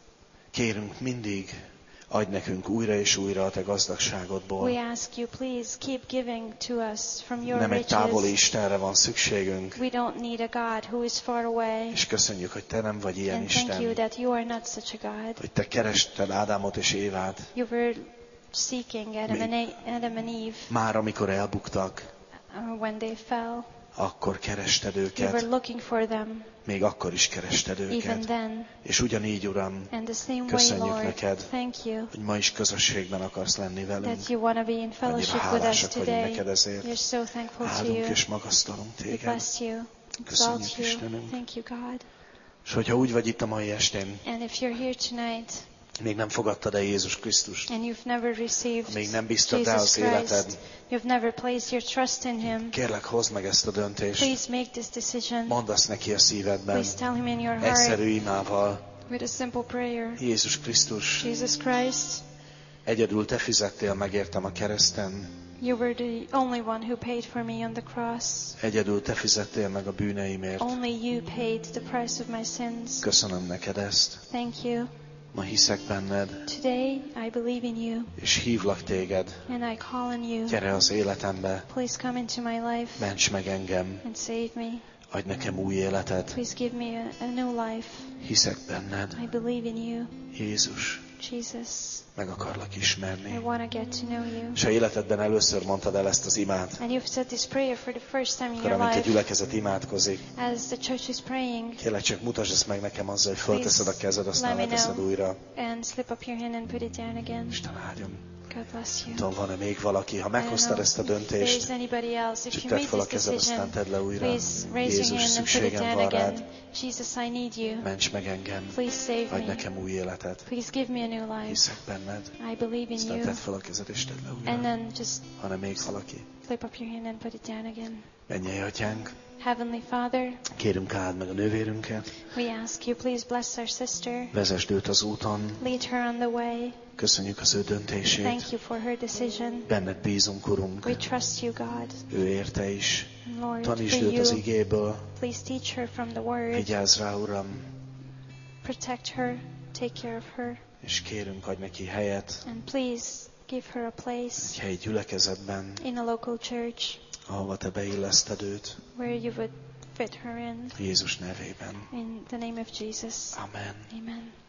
[SPEAKER 1] Kérünk mindig, adj nekünk újra és újra a te
[SPEAKER 2] We
[SPEAKER 1] gazdagságodból.
[SPEAKER 2] ask you, please keep giving to us from your
[SPEAKER 1] Nem egy távoli
[SPEAKER 2] riches.
[SPEAKER 1] Istenre van szükségünk.
[SPEAKER 2] We don't need a God who is far away.
[SPEAKER 1] És köszönjük, hogy te nem vagy ilyen
[SPEAKER 2] And thank you
[SPEAKER 1] Isten.
[SPEAKER 2] that you are not such a God.
[SPEAKER 1] Hogy te kerested Ádámot és Évát.
[SPEAKER 2] You were seeking Adam and, A- Adam and Eve
[SPEAKER 1] Már amikor elbuktak,
[SPEAKER 2] uh, when they fell.
[SPEAKER 1] akkor kerested
[SPEAKER 2] You were
[SPEAKER 1] őket.
[SPEAKER 2] looking for them
[SPEAKER 1] Még akkor is kerested
[SPEAKER 2] even
[SPEAKER 1] őket.
[SPEAKER 2] then.
[SPEAKER 1] És ugyanígy, Uram,
[SPEAKER 2] And the same way,
[SPEAKER 1] köszönjük
[SPEAKER 2] Lord,
[SPEAKER 1] neked,
[SPEAKER 2] thank you
[SPEAKER 1] hogy ma is közösségben akarsz lenni velünk.
[SPEAKER 2] that you want to be in fellowship
[SPEAKER 1] Annyira
[SPEAKER 2] with us
[SPEAKER 1] hálásak vagyunk
[SPEAKER 2] today.
[SPEAKER 1] neked ezért.
[SPEAKER 2] We're so thankful to
[SPEAKER 1] Áldunk
[SPEAKER 2] you.
[SPEAKER 1] és magasztalunk
[SPEAKER 2] We
[SPEAKER 1] téged.
[SPEAKER 2] bless you,
[SPEAKER 1] Köszönjük,
[SPEAKER 2] exalt you.
[SPEAKER 1] Istenünk.
[SPEAKER 2] Thank you, God.
[SPEAKER 1] És hogyha úgy vagy itt a mai estén,
[SPEAKER 2] And if you're here tonight
[SPEAKER 1] még nem fogadtad el Jézus Krisztust,
[SPEAKER 2] and you've never received
[SPEAKER 1] még nem bíztad rá
[SPEAKER 2] Jesus
[SPEAKER 1] az életed,
[SPEAKER 2] Christ, you've never placed your trust in Him,
[SPEAKER 1] kérlek, hozd meg ezt a döntést.
[SPEAKER 2] please make this decision.
[SPEAKER 1] Mondd azt neki a szívedben,
[SPEAKER 2] Please tell Him in your heart
[SPEAKER 1] egyszerű imával.
[SPEAKER 2] with a simple prayer.
[SPEAKER 1] Jézus Krisztus,
[SPEAKER 2] Jesus Christ,
[SPEAKER 1] egyedül te fizettél meg értem a kereszten.
[SPEAKER 2] you were the only one who paid for me on the cross.
[SPEAKER 1] Egyedül te fizettél meg a bűneimért.
[SPEAKER 2] Only you paid the price of my sins.
[SPEAKER 1] Köszönöm neked ezt.
[SPEAKER 2] Thank you.
[SPEAKER 1] Ma hiszek benned,
[SPEAKER 2] Today I believe in you
[SPEAKER 1] és hívlak téged.
[SPEAKER 2] and I call on you.
[SPEAKER 1] Gyere az életembe,
[SPEAKER 2] Please come into my life
[SPEAKER 1] ments meg engem,
[SPEAKER 2] and save me.
[SPEAKER 1] adj nekem új életet.
[SPEAKER 2] Please give me a, a new life.
[SPEAKER 1] Hiszek benned,
[SPEAKER 2] I believe in you.
[SPEAKER 1] Jézus,
[SPEAKER 2] Jesus,
[SPEAKER 1] meg akarlak
[SPEAKER 2] I
[SPEAKER 1] ismerni.
[SPEAKER 2] want to get to know you.
[SPEAKER 1] És ha életedben először mondtad el ezt az imát,
[SPEAKER 2] And you've said this prayer for the first time in
[SPEAKER 1] akkor
[SPEAKER 2] your
[SPEAKER 1] amint a
[SPEAKER 2] life,
[SPEAKER 1] gyülekezet imádkozik,
[SPEAKER 2] as the church is praying,
[SPEAKER 1] kérlek csak mutasd ezt meg nekem azzal, hogy fölteszed a kezed, aztán
[SPEAKER 2] let me
[SPEAKER 1] leteszed
[SPEAKER 2] know.
[SPEAKER 1] újra.
[SPEAKER 2] and slip up your hand and put it down again.
[SPEAKER 1] Isten áldjon.
[SPEAKER 2] God bless you.
[SPEAKER 1] Tudom, van-e még valaki, ha
[SPEAKER 2] I don't
[SPEAKER 1] meghoztad
[SPEAKER 2] know
[SPEAKER 1] ezt a
[SPEAKER 2] if
[SPEAKER 1] döntést,
[SPEAKER 2] there's anybody else. If
[SPEAKER 1] csak
[SPEAKER 2] you
[SPEAKER 1] tedd
[SPEAKER 2] made
[SPEAKER 1] fel a
[SPEAKER 2] this
[SPEAKER 1] kezed, aztán
[SPEAKER 2] decision,
[SPEAKER 1] tedd le újra.
[SPEAKER 2] please raise your
[SPEAKER 1] Jézus,
[SPEAKER 2] hand and put it
[SPEAKER 1] szükségem
[SPEAKER 2] down
[SPEAKER 1] van
[SPEAKER 2] again.
[SPEAKER 1] rád.
[SPEAKER 2] Jesus, I need you.
[SPEAKER 1] Ments meg engem,
[SPEAKER 2] Please save
[SPEAKER 1] adj
[SPEAKER 2] me.
[SPEAKER 1] nekem új életet.
[SPEAKER 2] Please give me a new life.
[SPEAKER 1] Hiszek benned,
[SPEAKER 2] I believe in
[SPEAKER 1] aztán
[SPEAKER 2] you.
[SPEAKER 1] tedd fel a kezed, és tedd le
[SPEAKER 2] And
[SPEAKER 1] újra.
[SPEAKER 2] then just
[SPEAKER 1] Ha nem még valaki.
[SPEAKER 2] flip up your hand and put it down again.
[SPEAKER 1] Mennyei Atyánk,
[SPEAKER 2] Heavenly Father,
[SPEAKER 1] kérünk áld meg a nővérünket,
[SPEAKER 2] we ask you, please bless our sister.
[SPEAKER 1] vezesd őt az úton,
[SPEAKER 2] Lead her on the way.
[SPEAKER 1] köszönjük az ő döntését.
[SPEAKER 2] Thank you for her decision.
[SPEAKER 1] Benned bízunk, Urunk,
[SPEAKER 2] We trust you, God.
[SPEAKER 1] ő érte is.
[SPEAKER 2] And Lord,
[SPEAKER 1] Tanítsd
[SPEAKER 2] for
[SPEAKER 1] őt az
[SPEAKER 2] you,
[SPEAKER 1] igéből,
[SPEAKER 2] please teach her from the word.
[SPEAKER 1] vigyázz rá, Uram,
[SPEAKER 2] Protect her. Take care of her.
[SPEAKER 1] és kérünk, adj neki helyet
[SPEAKER 2] And please give her a place
[SPEAKER 1] egy helyi gyülekezetben,
[SPEAKER 2] in a local church
[SPEAKER 1] ahova te beilleszted őt,
[SPEAKER 2] where you would fit her in.
[SPEAKER 1] Jézus nevében.
[SPEAKER 2] In the name of Jesus.
[SPEAKER 1] Amen.
[SPEAKER 2] Amen.